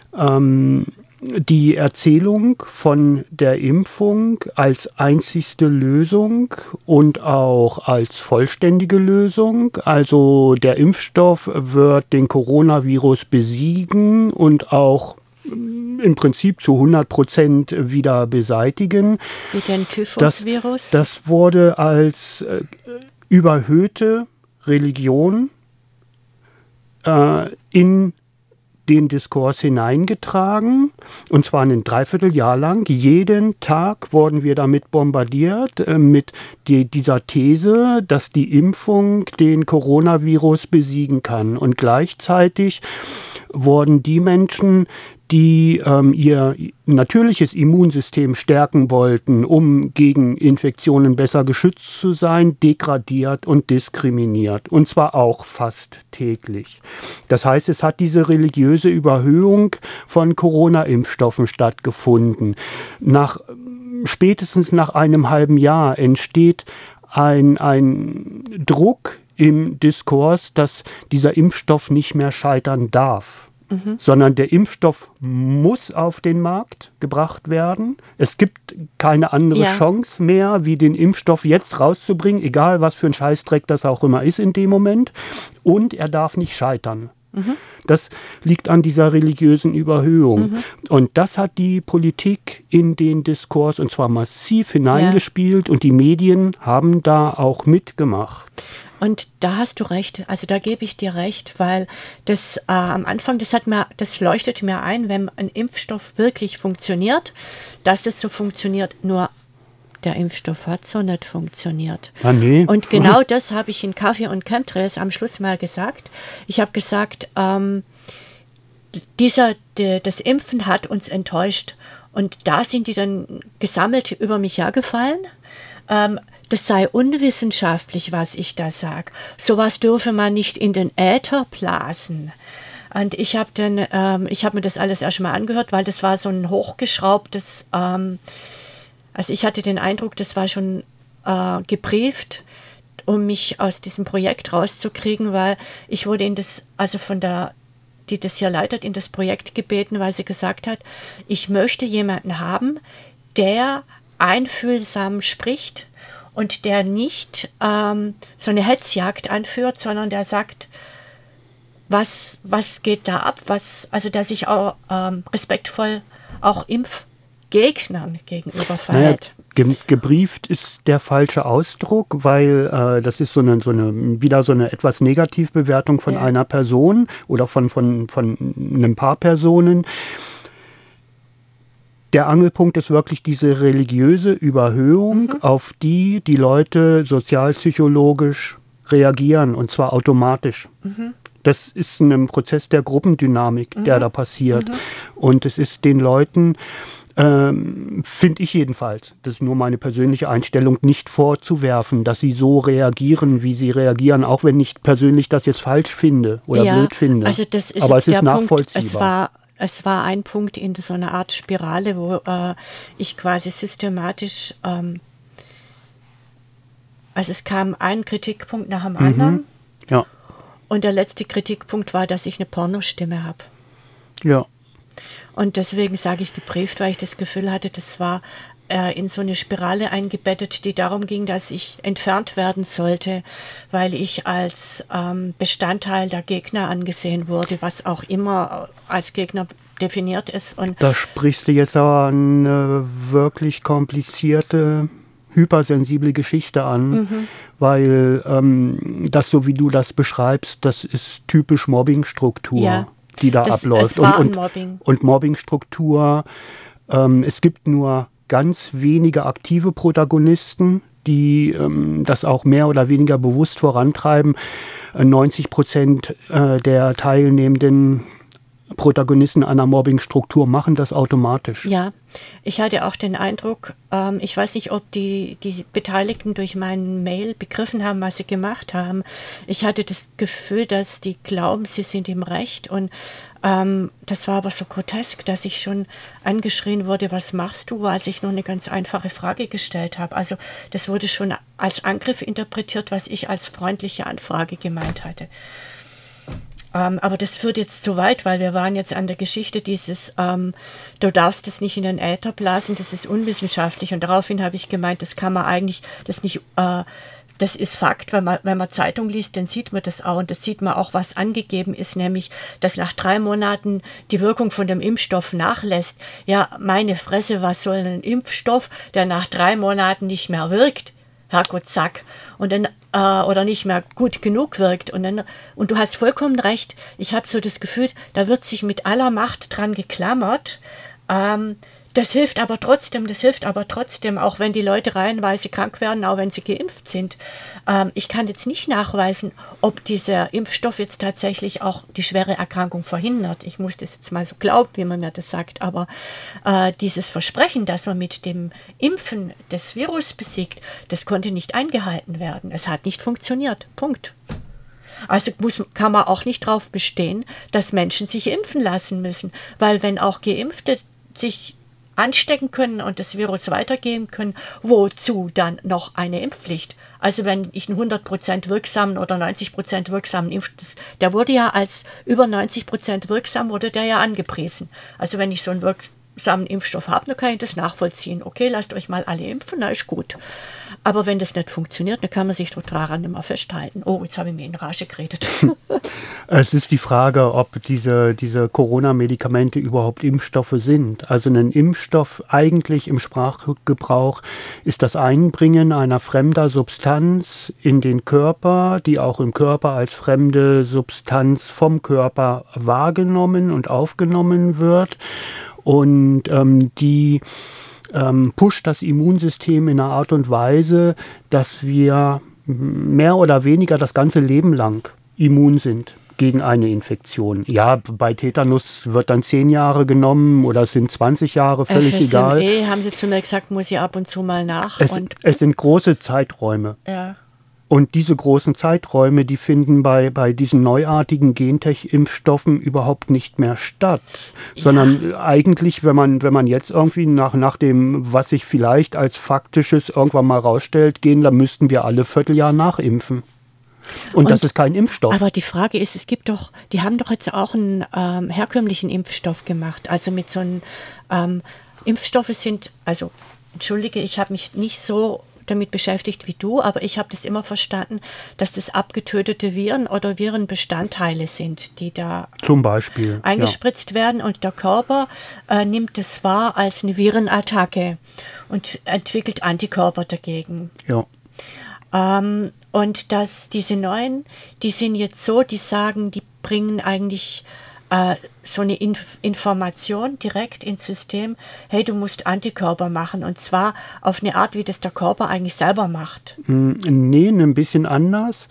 die Erzählung von der Impfung als einzigste Lösung und auch als vollständige Lösung, also der Impfstoff wird den Coronavirus besiegen und auch im Prinzip zu 100% wieder beseitigen. Wie den Typhusvirus? Das wurde als überhöhte Religion in den Diskurs hineingetragen, und zwar ein Dreivierteljahr lang. Jeden Tag wurden wir damit bombardiert, mit dieser These, dass die Impfung den Coronavirus besiegen kann. Und gleichzeitig wurden die Menschen, die ihr natürliches Immunsystem stärken wollten, um gegen Infektionen besser geschützt zu sein, degradiert und diskriminiert. Und zwar auch fast täglich. Das heißt, es hat diese religiöse Überhöhung von Corona-Impfstoffen stattgefunden. Spätestens nach einem halben Jahr entsteht ein Druck im Diskurs, dass dieser Impfstoff nicht mehr scheitern darf. Sondern der Impfstoff muss auf den Markt gebracht werden. Es gibt keine andere Chance mehr, wie den Impfstoff jetzt rauszubringen, egal was für ein Scheißdreck das auch immer ist in dem Moment. Und er darf nicht scheitern. Das liegt an dieser religiösen Überhöhung. Und das hat die Politik in den Diskurs und zwar massiv hineingespielt und die Medien haben da auch mitgemacht. Und da hast du recht, also da gebe ich dir recht, weil das am Anfang, das leuchtet mir ein, wenn ein Impfstoff wirklich funktioniert, dass das so funktioniert, nur der Impfstoff hat so nicht funktioniert. Ah, nee. Und genau das habe ich in Kaffee und Chemtrails am Schluss mal gesagt. Ich habe gesagt, das Impfen hat uns enttäuscht. Und da sind die dann gesammelt über mich hergefallen. Das sei unwissenschaftlich, was ich da sage. Sowas dürfe man nicht in den Äther blasen. Und ich habe mir das alles erstmal angehört, weil das war so ein hochgeschraubtes, also ich hatte den Eindruck, das war schon gebrieft, um mich aus diesem Projekt rauszukriegen, weil ich wurde die das hier leitet, in das Projekt gebeten, weil sie gesagt hat, ich möchte jemanden haben, der einfühlsam spricht und der nicht so eine Hetzjagd anführt, sondern der sagt, was geht da ab, also der sich auch respektvoll auch Impfgegnern gegenüber verhält. Gebrieft ist der falsche Ausdruck, weil das ist wieder so eine etwas Negativbewertung von einer Person oder von einem paar Personen. Der Angelpunkt ist wirklich diese religiöse Überhöhung, auf die Leute sozialpsychologisch reagieren, und zwar automatisch. Das ist ein Prozess der Gruppendynamik, der da passiert. Und es ist den Leuten, finde ich jedenfalls, das ist nur meine persönliche Einstellung, nicht vorzuwerfen, dass sie so reagieren, wie sie reagieren, auch wenn ich persönlich das jetzt falsch finde oder blöd finde. Also das ist aber jetzt es ist der nachvollziehbar. Punkt. Es war ein Punkt in so einer Art Spirale, wo ich quasi systematisch, also es kam ein Kritikpunkt nach dem anderen. Ja. Und der letzte Kritikpunkt war, dass ich eine Pornostimme habe. Ja. Und deswegen sage ich gebrieft, weil ich das Gefühl hatte, das war in so eine Spirale eingebettet, die darum ging, dass ich entfernt werden sollte, weil ich als Bestandteil der Gegner angesehen wurde, was auch immer als Gegner definiert ist. Und da sprichst du jetzt aber eine wirklich komplizierte, hypersensible Geschichte an, weil das, so wie du das beschreibst, das ist typisch Mobbingstruktur, die da abläuft. Es war Mobbing. Und Mobbingstruktur, es gibt nur ganz wenige aktive Protagonisten, die das auch mehr oder weniger bewusst vorantreiben. 90% der teilnehmenden Protagonisten einer Mobbingstruktur machen das automatisch. Ja, ich hatte auch den Eindruck, ich weiß nicht, ob die Beteiligten durch meinen Mail begriffen haben, was sie gemacht haben. Ich hatte das Gefühl, dass die glauben, sie sind im Recht, und das war aber so grotesk, dass ich schon angeschrien wurde, was machst du, als ich nur eine ganz einfache Frage gestellt habe. Also das wurde schon als Angriff interpretiert, was ich als freundliche Anfrage gemeint hatte. Aber das führt jetzt zu weit, weil wir waren jetzt an der Geschichte dieses, du darfst das nicht in den Äther blasen, das ist unwissenschaftlich. Und daraufhin habe ich gemeint, das kann man eigentlich, das ist Fakt, wenn man Zeitung liest, dann sieht man das auch. Und das sieht man auch, was angegeben ist, nämlich, dass nach 3 Monaten die Wirkung von dem Impfstoff nachlässt. Ja, meine Fresse, was soll ein Impfstoff, der nach 3 Monaten nicht mehr wirkt? Herrgott, zack. Und dann, oder nicht mehr gut genug wirkt. Und du hast vollkommen recht. Ich habe so das Gefühl, da wird sich mit aller Macht dran geklammert. Das hilft aber trotzdem, auch wenn die Leute reihenweise krank werden, auch wenn sie geimpft sind. Ich kann jetzt nicht nachweisen, ob dieser Impfstoff jetzt tatsächlich auch die schwere Erkrankung verhindert. Ich muss das jetzt mal so glauben, wie man mir das sagt. Aber dieses Versprechen, dass man mit dem Impfen des Virus besiegt, das konnte nicht eingehalten werden. Es hat nicht funktioniert. Punkt. Also kann man auch nicht darauf bestehen, dass Menschen sich impfen lassen müssen. Weil wenn auch Geimpfte sich anstecken können und das Virus weitergeben können, wozu dann noch eine Impfpflicht? Also wenn ich einen 100% wirksamen oder 90% wirksamen Impfstoff, der wurde ja als über 90% wirksam, wurde der ja angepriesen. Also wenn ich so einen Samenimpfstoff habe, dann kann ich das nachvollziehen. Okay, lasst euch mal alle impfen, na ist gut. Aber wenn das nicht funktioniert, dann kann man sich daran nicht mehr festhalten. Oh, jetzt habe ich mir in Rage geredet. Es ist die Frage, ob diese Corona-Medikamente überhaupt Impfstoffe sind. Also ein Impfstoff eigentlich im Sprachgebrauch ist das Einbringen einer fremder Substanz in den Körper, die auch im Körper als fremde Substanz vom Körper wahrgenommen und aufgenommen wird. Und die pusht das Immunsystem in einer Art und Weise, dass wir mehr oder weniger das ganze Leben lang immun sind gegen eine Infektion. Ja, bei Tetanus wird dann 10 Jahre genommen oder es sind 20 Jahre, völlig egal. Haben sie zu mir gesagt, muss ich ab und zu mal nach. Es sind große Zeiträume. Ja. Und diese großen Zeiträume, die finden bei diesen neuartigen Gentech-Impfstoffen überhaupt nicht mehr statt. Ja. Sondern eigentlich, wenn man jetzt irgendwie nach dem, was sich vielleicht als Faktisches irgendwann mal rausstellt, gehen, dann müssten wir alle Vierteljahr nachimpfen. Und das ist kein Impfstoff. Aber die Frage ist, die haben doch jetzt auch einen herkömmlichen Impfstoff gemacht. Also mit so einem, Impfstoffe sind, also entschuldige, ich habe mich nicht so damit beschäftigt wie du, aber ich habe das immer verstanden, dass das abgetötete Viren oder Virenbestandteile sind, die da zum Beispiel eingespritzt werden und der Körper nimmt das wahr als eine Virenattacke und entwickelt Antikörper dagegen. Ja. Und dass diese neuen, die sind jetzt so, die sagen, die bringen eigentlich so eine Information direkt ins System, hey, du musst Antikörper machen und zwar auf eine Art, wie das der Körper eigentlich selber macht. Nee, ein bisschen anders.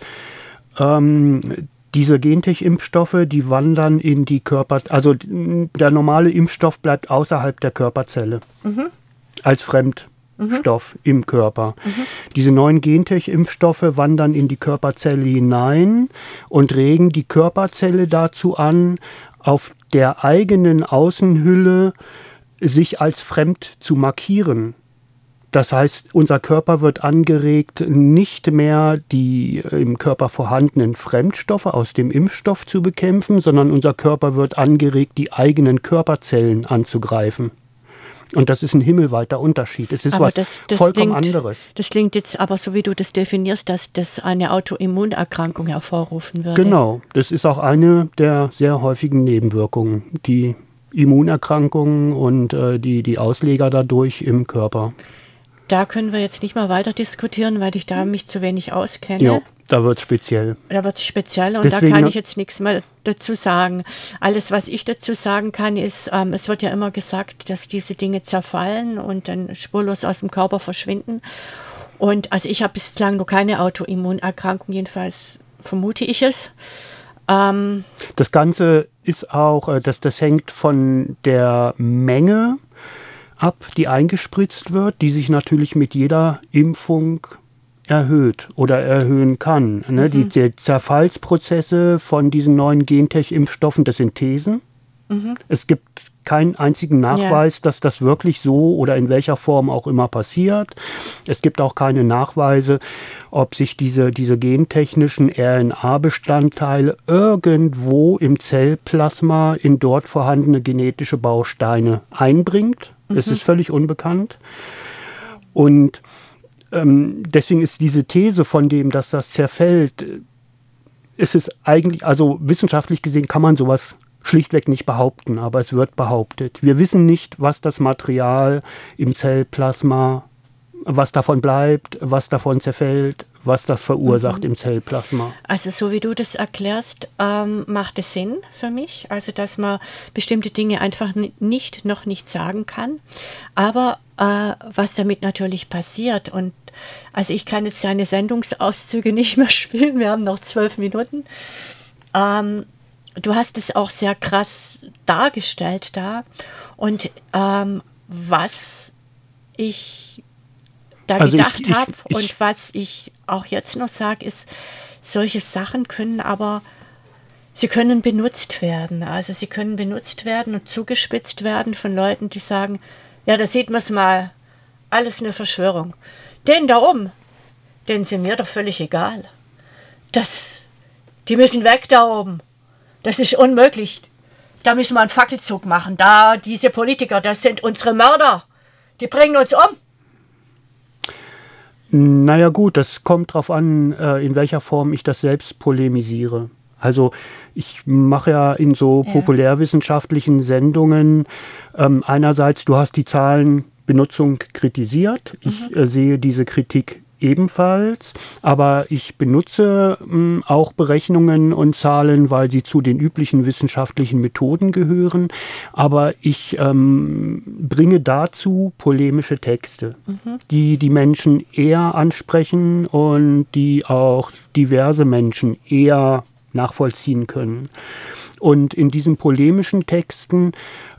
Diese Gentech-Impfstoffe, die wandern in die Körper, also der normale Impfstoff bleibt außerhalb der Körperzelle als Fremdstoff im Körper. Diese neuen Gentech-Impfstoffe wandern in die Körperzelle hinein und regen die Körperzelle dazu an, auf der eigenen Außenhülle sich als fremd zu markieren. Das heißt, unser Körper wird angeregt, nicht mehr die im Körper vorhandenen Fremdstoffe aus dem Impfstoff zu bekämpfen, sondern unser Körper wird angeregt, die eigenen Körperzellen anzugreifen. Und das ist ein himmelweiter Unterschied. Es ist aber was vollkommen anderes. Das klingt jetzt aber so, wie du das definierst, dass das eine Autoimmunerkrankung hervorrufen würde. Genau, das ist auch eine der sehr häufigen Nebenwirkungen, die Immunerkrankungen und die Ausleger dadurch im Körper. Da können wir jetzt nicht mal weiter diskutieren, weil ich da mich zu wenig auskenne. Ja, da wird es speziell. Da wird es speziell und deswegen, da kann ich jetzt nichts mehr dazu sagen. Alles, was ich dazu sagen kann, ist, es wird ja immer gesagt, dass diese Dinge zerfallen und dann spurlos aus dem Körper verschwinden. Und also ich habe bislang noch keine Autoimmunerkrankung, jedenfalls vermute ich es. Das Ganze ist auch, das hängt von der Menge ab, die eingespritzt wird, die sich natürlich mit jeder Impfung erhöht oder erhöhen kann. Ne? Die Zerfallsprozesse von diesen neuen Gentech-Impfstoffen, das sind Thesen. Es gibt keinen einzigen Nachweis, dass das wirklich so oder in welcher Form auch immer passiert. Es gibt auch keine Nachweise, ob sich diese gentechnischen RNA-Bestandteile irgendwo im Zellplasma in dort vorhandene genetische Bausteine einbringt. Es ist völlig unbekannt. Und deswegen ist diese These von dem, dass das zerfällt, ist es eigentlich, also wissenschaftlich gesehen kann man sowas schlichtweg nicht behaupten, aber es wird behauptet. Wir wissen nicht, was das Material im Zellplasma, was davon bleibt, was davon zerfällt, was das verursacht im Zellplasma. Also so wie du das erklärst, macht es Sinn für mich, also dass man bestimmte Dinge einfach noch nicht sagen kann, aber was damit natürlich passiert und also ich kann jetzt deine Sendungsauszüge nicht mehr spielen, wir haben noch 12 Minuten. Du hast es auch sehr krass dargestellt da und was ich da gedacht habe und was ich auch jetzt noch sage, ist, solche Sachen können aber, sie können benutzt werden. Also sie können benutzt werden und zugespitzt werden von Leuten, die sagen, ja, da sieht man es mal, alles eine Verschwörung. Den da oben, denen sind mir doch völlig egal. Die müssen weg da oben. Das ist unmöglich. da müssen wir einen Fackelzug machen. Da, diese Politiker, das sind unsere Mörder. Die bringen uns um. Naja gut, das kommt darauf an, in welcher Form ich das selbst polemisiere. Also ich mache ja in so populärwissenschaftlichen Sendungen einerseits, du hast die Zahlenbenutzung kritisiert. Ich sehe diese Kritik ebenfalls, aber ich benutze auch Berechnungen und Zahlen, weil sie zu den üblichen wissenschaftlichen Methoden gehören. Aber ich bringe dazu polemische Texte, die die Menschen eher ansprechen und die auch diverse Menschen eher nachvollziehen können. Und in diesen polemischen Texten,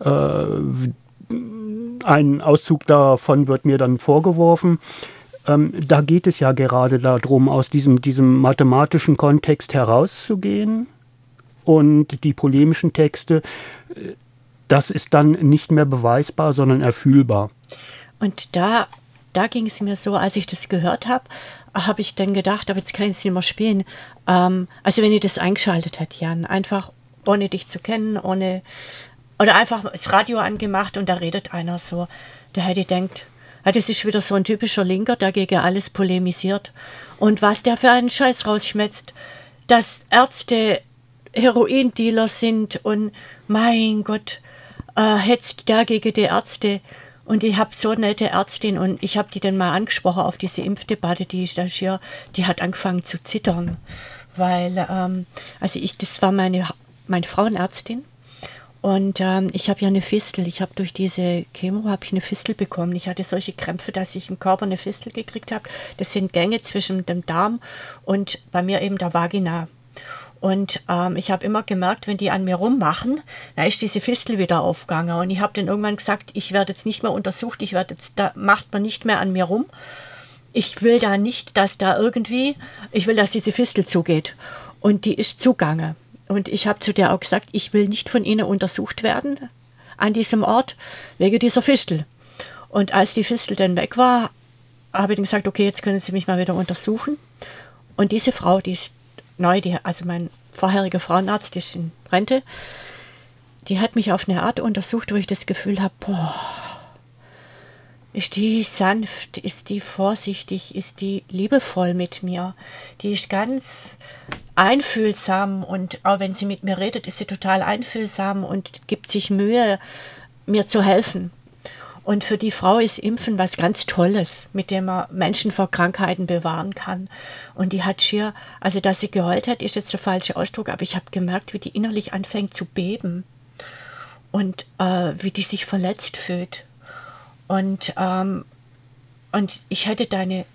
ein Auszug davon wird mir dann vorgeworfen, da geht es ja gerade darum, aus diesem mathematischen Kontext herauszugehen. Und die polemischen Texte, das ist dann nicht mehr beweisbar, sondern erfühlbar. Und da ging es mir so, als ich das gehört habe, habe ich dann gedacht, aber jetzt kann ich es nicht mehr spielen. Also wenn ihr das eingeschaltet hättet, Jan, einfach ohne dich zu kennen, oder einfach das Radio angemacht und da redet einer so, der hätte gedacht, ja, das ist wieder so ein typischer Linker, der gegen alles polemisiert. Und was der für einen Scheiß rausschmetzt, dass Ärzte Heroindealer sind und mein Gott, hetzt der gegen die Ärzte. Und ich habe so nette Ärztin und ich habe die dann mal angesprochen auf diese Impfdebatte, die hat angefangen zu zittern. Weil, das war meine Frauenärztin. Und ich habe ja eine Fistel. Ich habe durch diese Chemo eine Fistel bekommen. Ich hatte solche Krämpfe, dass ich im Körper eine Fistel gekriegt habe. Das sind Gänge zwischen dem Darm und bei mir eben der Vagina. Und ich habe immer gemerkt, wenn die an mir rummachen, da ist diese Fistel wieder aufgegangen. Und ich habe dann irgendwann gesagt, ich werde jetzt nicht mehr untersucht, da macht man nicht mehr an mir rum. Ich will da nicht, dass diese Fistel zugeht. Und die ist zugange. Und ich habe zu der auch gesagt, ich will nicht von Ihnen untersucht werden an diesem Ort, wegen dieser Fistel. Und als die Fistel dann weg war, habe ich dann gesagt, okay, jetzt können Sie mich mal wieder untersuchen. Und diese Frau, die ist neu, also mein vorheriger Frauenarzt, die ist in Rente, die hat mich auf eine Art untersucht, wo ich das Gefühl habe, boah, ist die sanft, ist die vorsichtig, ist die liebevoll mit mir. Die ist ganz einfühlsam und auch wenn sie mit mir redet, ist sie total einfühlsam und gibt sich Mühe, mir zu helfen. Und für die Frau ist Impfen was ganz Tolles, mit dem man Menschen vor Krankheiten bewahren kann. Und die hat schier, also dass sie geheult hat, ist jetzt der falsche Ausdruck, aber ich habe gemerkt, wie die innerlich anfängt zu beben und wie die sich verletzt fühlt. Und ich hätte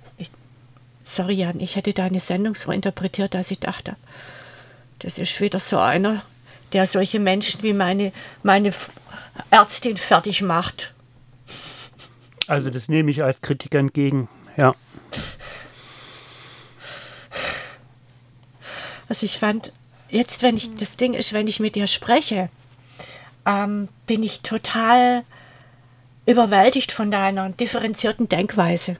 sorry Jan, ich hätte deine Sendung so interpretiert, dass ich dachte, das ist wieder so einer, der solche Menschen wie meine Ärztin fertig macht. Also das nehme ich als Kritik entgegen, ja. Also ich fand, jetzt wenn ich mit dir spreche, bin ich total überwältigt von deiner differenzierten Denkweise.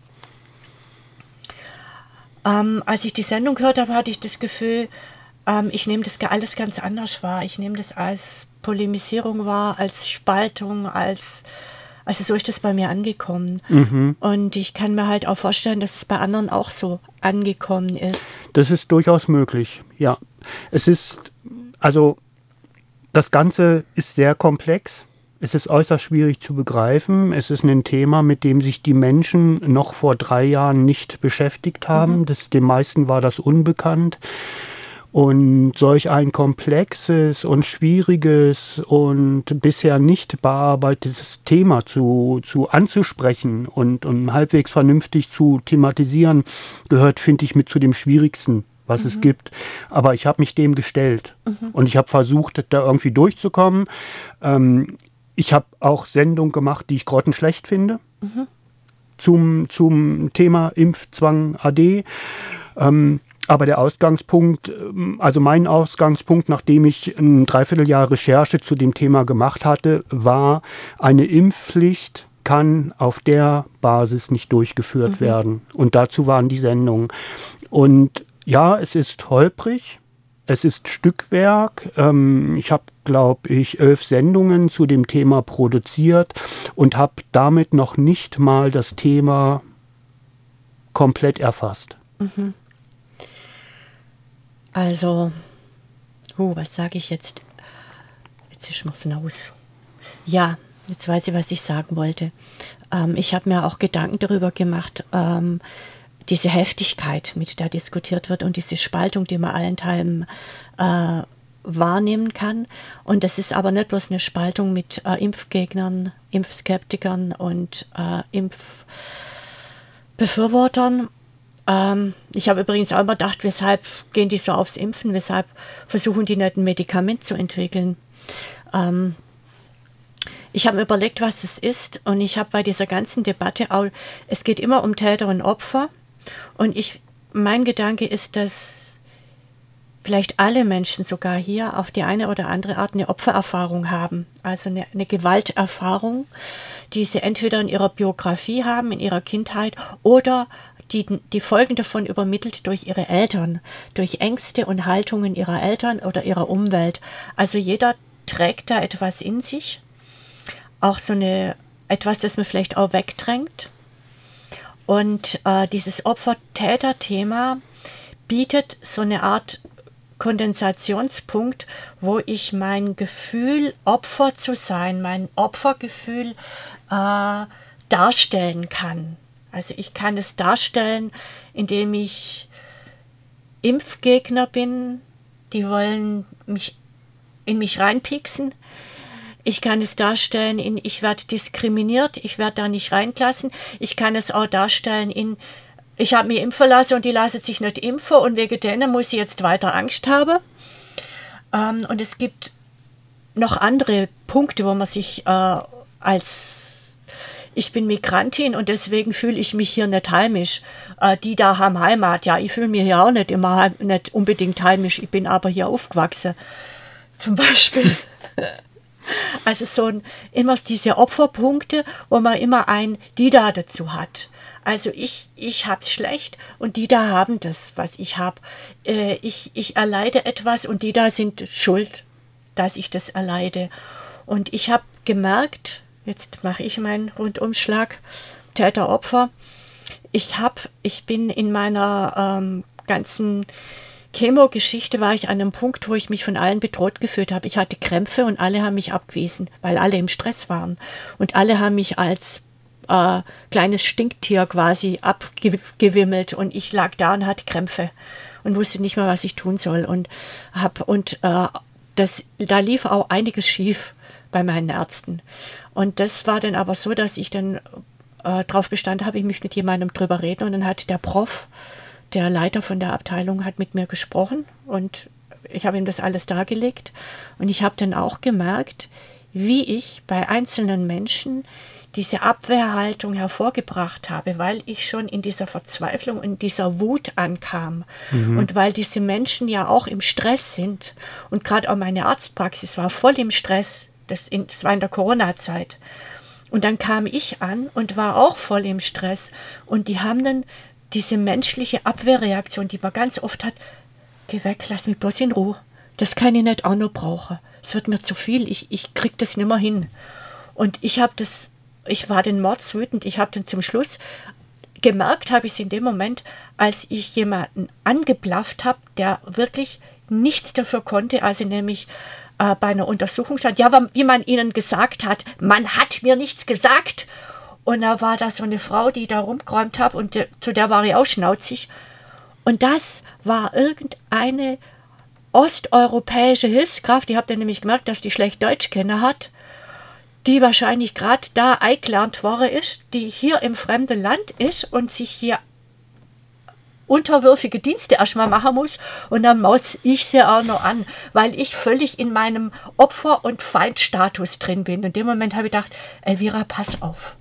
Als ich die Sendung gehört habe, hatte ich das Gefühl, ich nehme das alles ganz anders wahr. Ich nehme das als Polemisierung wahr, als Spaltung, also so ist das bei mir angekommen. Und ich kann mir halt auch vorstellen, dass es bei anderen auch so angekommen ist. Das ist durchaus möglich, ja. Das Ganze ist sehr komplex. Es ist äußerst schwierig zu begreifen. Es ist ein Thema, mit dem sich die Menschen noch vor 3 Jahren nicht beschäftigt haben. Den meisten war das unbekannt. Und solch ein komplexes und schwieriges und bisher nicht bearbeitetes Thema anzusprechen und halbwegs vernünftig zu thematisieren, gehört, finde ich, mit zu dem Schwierigsten, was es gibt. Aber ich habe mich dem gestellt und ich habe versucht, da irgendwie durchzukommen. Ich habe auch Sendungen gemacht, die ich grottenschlecht finde, zum Thema Impfzwang AD. Aber der Ausgangspunkt, also mein Ausgangspunkt, nachdem ich ein Dreivierteljahr Recherche zu dem Thema gemacht hatte, war, eine Impfpflicht kann auf der Basis nicht durchgeführt werden. Und dazu waren die Sendungen. Und ja, es ist holprig. es ist Stückwerk. Ich habe, glaube ich, 11 Sendungen zu dem Thema produziert und habe damit noch nicht mal das Thema komplett erfasst. Also, was sage ich jetzt? Jetzt ist mir's hinaus. Ja, jetzt weiß ich, was ich sagen wollte. Ich habe mir auch Gedanken darüber gemacht, diese Heftigkeit, mit der diskutiert wird und diese Spaltung, die man allenthalben wahrnehmen kann. Und das ist aber nicht bloß eine Spaltung mit Impfgegnern, Impfskeptikern und Impfbefürwortern. Ich habe übrigens auch immer gedacht, weshalb gehen die so aufs Impfen, weshalb versuchen die nicht ein Medikament zu entwickeln. Ich habe mir überlegt, was es ist, und ich habe bei dieser ganzen Debatte auch, es geht immer um Täter und Opfer, und mein Gedanke ist, dass vielleicht alle Menschen sogar hier auf die eine oder andere Art eine Opfererfahrung haben, also eine Gewalterfahrung, die sie entweder in ihrer Biografie haben, in ihrer Kindheit, oder die Folgen davon übermittelt durch ihre Eltern, durch Ängste und Haltungen ihrer Eltern oder ihrer Umwelt. Also jeder trägt da etwas in sich, auch etwas, das man vielleicht auch wegdrängt. Und dieses Opfer-Täter-Thema bietet so eine Art Kondensationspunkt, wo ich mein Gefühl, Opfer zu sein, mein Opfergefühl darstellen kann. Also ich kann es darstellen, indem ich Impfgegner bin, die wollen in mich reinpieksen. Ich kann es darstellen ich werde diskriminiert, ich werde da nicht reingelassen. Ich kann es auch darstellen ich habe mich impfen lassen und die lassen sich nicht impfen und wegen denen muss ich jetzt weiter Angst haben. Und es gibt noch andere Punkte, wo man sich ich bin Migrantin und deswegen fühle ich mich hier nicht heimisch. Die da haben Heimat. Ja, ich fühle mich hier auch nicht nicht unbedingt heimisch. Ich bin aber hier aufgewachsen. Zum Beispiel. Also immer diese Opferpunkte, wo man immer die da dazu hat. Also ich habe es schlecht und die da haben das, was ich habe. Ich erleide etwas und die da sind schuld, dass ich das erleide. Und ich habe gemerkt, jetzt mache ich meinen Rundumschlag, Täter-Opfer. Ich bin in meiner ganzen Chemo-Geschichte war ich an einem Punkt, wo ich mich von allen bedroht gefühlt habe. Ich hatte Krämpfe und alle haben mich abgewiesen, weil alle im Stress waren. Und alle haben mich als kleines Stinktier quasi abgewimmelt und ich lag da und hatte Krämpfe und wusste nicht mehr, was ich tun soll. Da lief auch einiges schief bei meinen Ärzten. Und das war dann aber so, dass ich dann darauf bestanden habe, ich möchte mit jemandem drüber reden. Und dann hat der Prof, der Leiter von der Abteilung, hat mit mir gesprochen und ich habe ihm das alles dargelegt. Und ich habe dann auch gemerkt, wie ich bei einzelnen Menschen diese Abwehrhaltung hervorgebracht habe, weil ich schon in dieser Verzweiflung, in dieser Wut ankam. Und weil diese Menschen ja auch im Stress sind. Und gerade auch meine Arztpraxis war voll im Stress. Das war in der Corona-Zeit. Und dann kam ich an und war auch voll im Stress. Und die haben dann diese menschliche Abwehrreaktion, die man ganz oft hat, geh weg, lass mich bloß in Ruhe. Das kann ich nicht auch noch brauchen. Es wird mir zu viel, ich krieg das nicht mehr hin. Und ich war den mordswütend. Ich habe dann zum Schluss gemerkt, habe ich es in dem Moment, als ich jemanden angeblafft habe, der wirklich nichts dafür konnte, also nämlich bei einer Untersuchung stand, ja, wie man ihnen gesagt hat, man hat mir nichts gesagt. Und da war da so eine Frau, die da rumgeräumt hat und zu der war ich auch schnauzig. Und das war irgendeine osteuropäische Hilfskraft, die habt ihr nämlich gemerkt, dass die schlecht Deutsch kennen hat, die wahrscheinlich gerade da eingelernt worden ist, die hier im fremden Land ist und sich hier unterwürfige Dienste erstmal machen muss und dann maut's ich sie auch noch an, weil ich völlig in meinem Opfer- und Feindstatus drin bin. Und in dem Moment habe ich gedacht, Elvira, pass auf,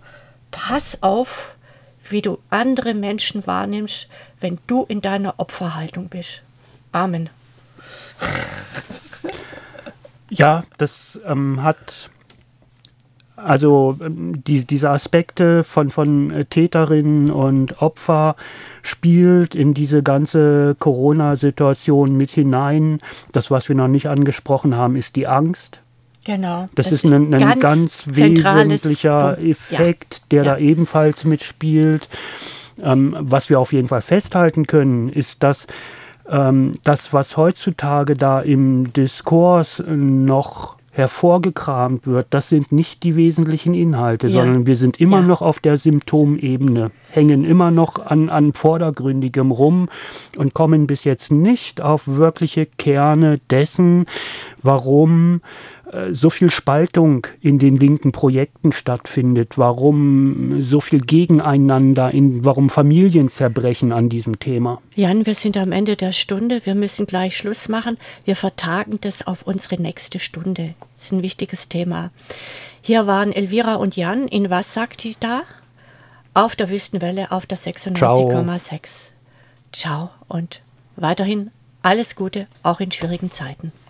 wie du andere Menschen wahrnimmst, wenn du in deiner Opferhaltung bist. Amen. Ja, das hat Also diese Aspekte von Täterinnen und Opfer spielt in diese ganze Corona-Situation mit hinein. Das, was wir noch nicht angesprochen haben, ist die Angst. Genau. Das ist ein ganz wesentlicher Effekt, der da ebenfalls mitspielt. Was wir auf jeden Fall festhalten können, ist, dass das, was heutzutage da im Diskurs noch hervorgekramt wird, das sind nicht die wesentlichen Inhalte, sondern wir sind immer noch auf der Symptomebene, hängen immer noch an Vordergründigem rum und kommen bis jetzt nicht auf wirkliche Kerne dessen, warum so viel Spaltung in den linken Projekten stattfindet, warum so viel Gegeneinander, warum Familien zerbrechen an diesem Thema. Jan, wir sind am Ende der Stunde. Wir müssen gleich Schluss machen. Wir vertagen das auf unsere nächste Stunde. Das ist ein wichtiges Thema. Hier waren Elvira und Jan in Was sagt die da? Auf der Wüstenwelle auf der 96,6. Ciao und weiterhin alles Gute, auch in schwierigen Zeiten.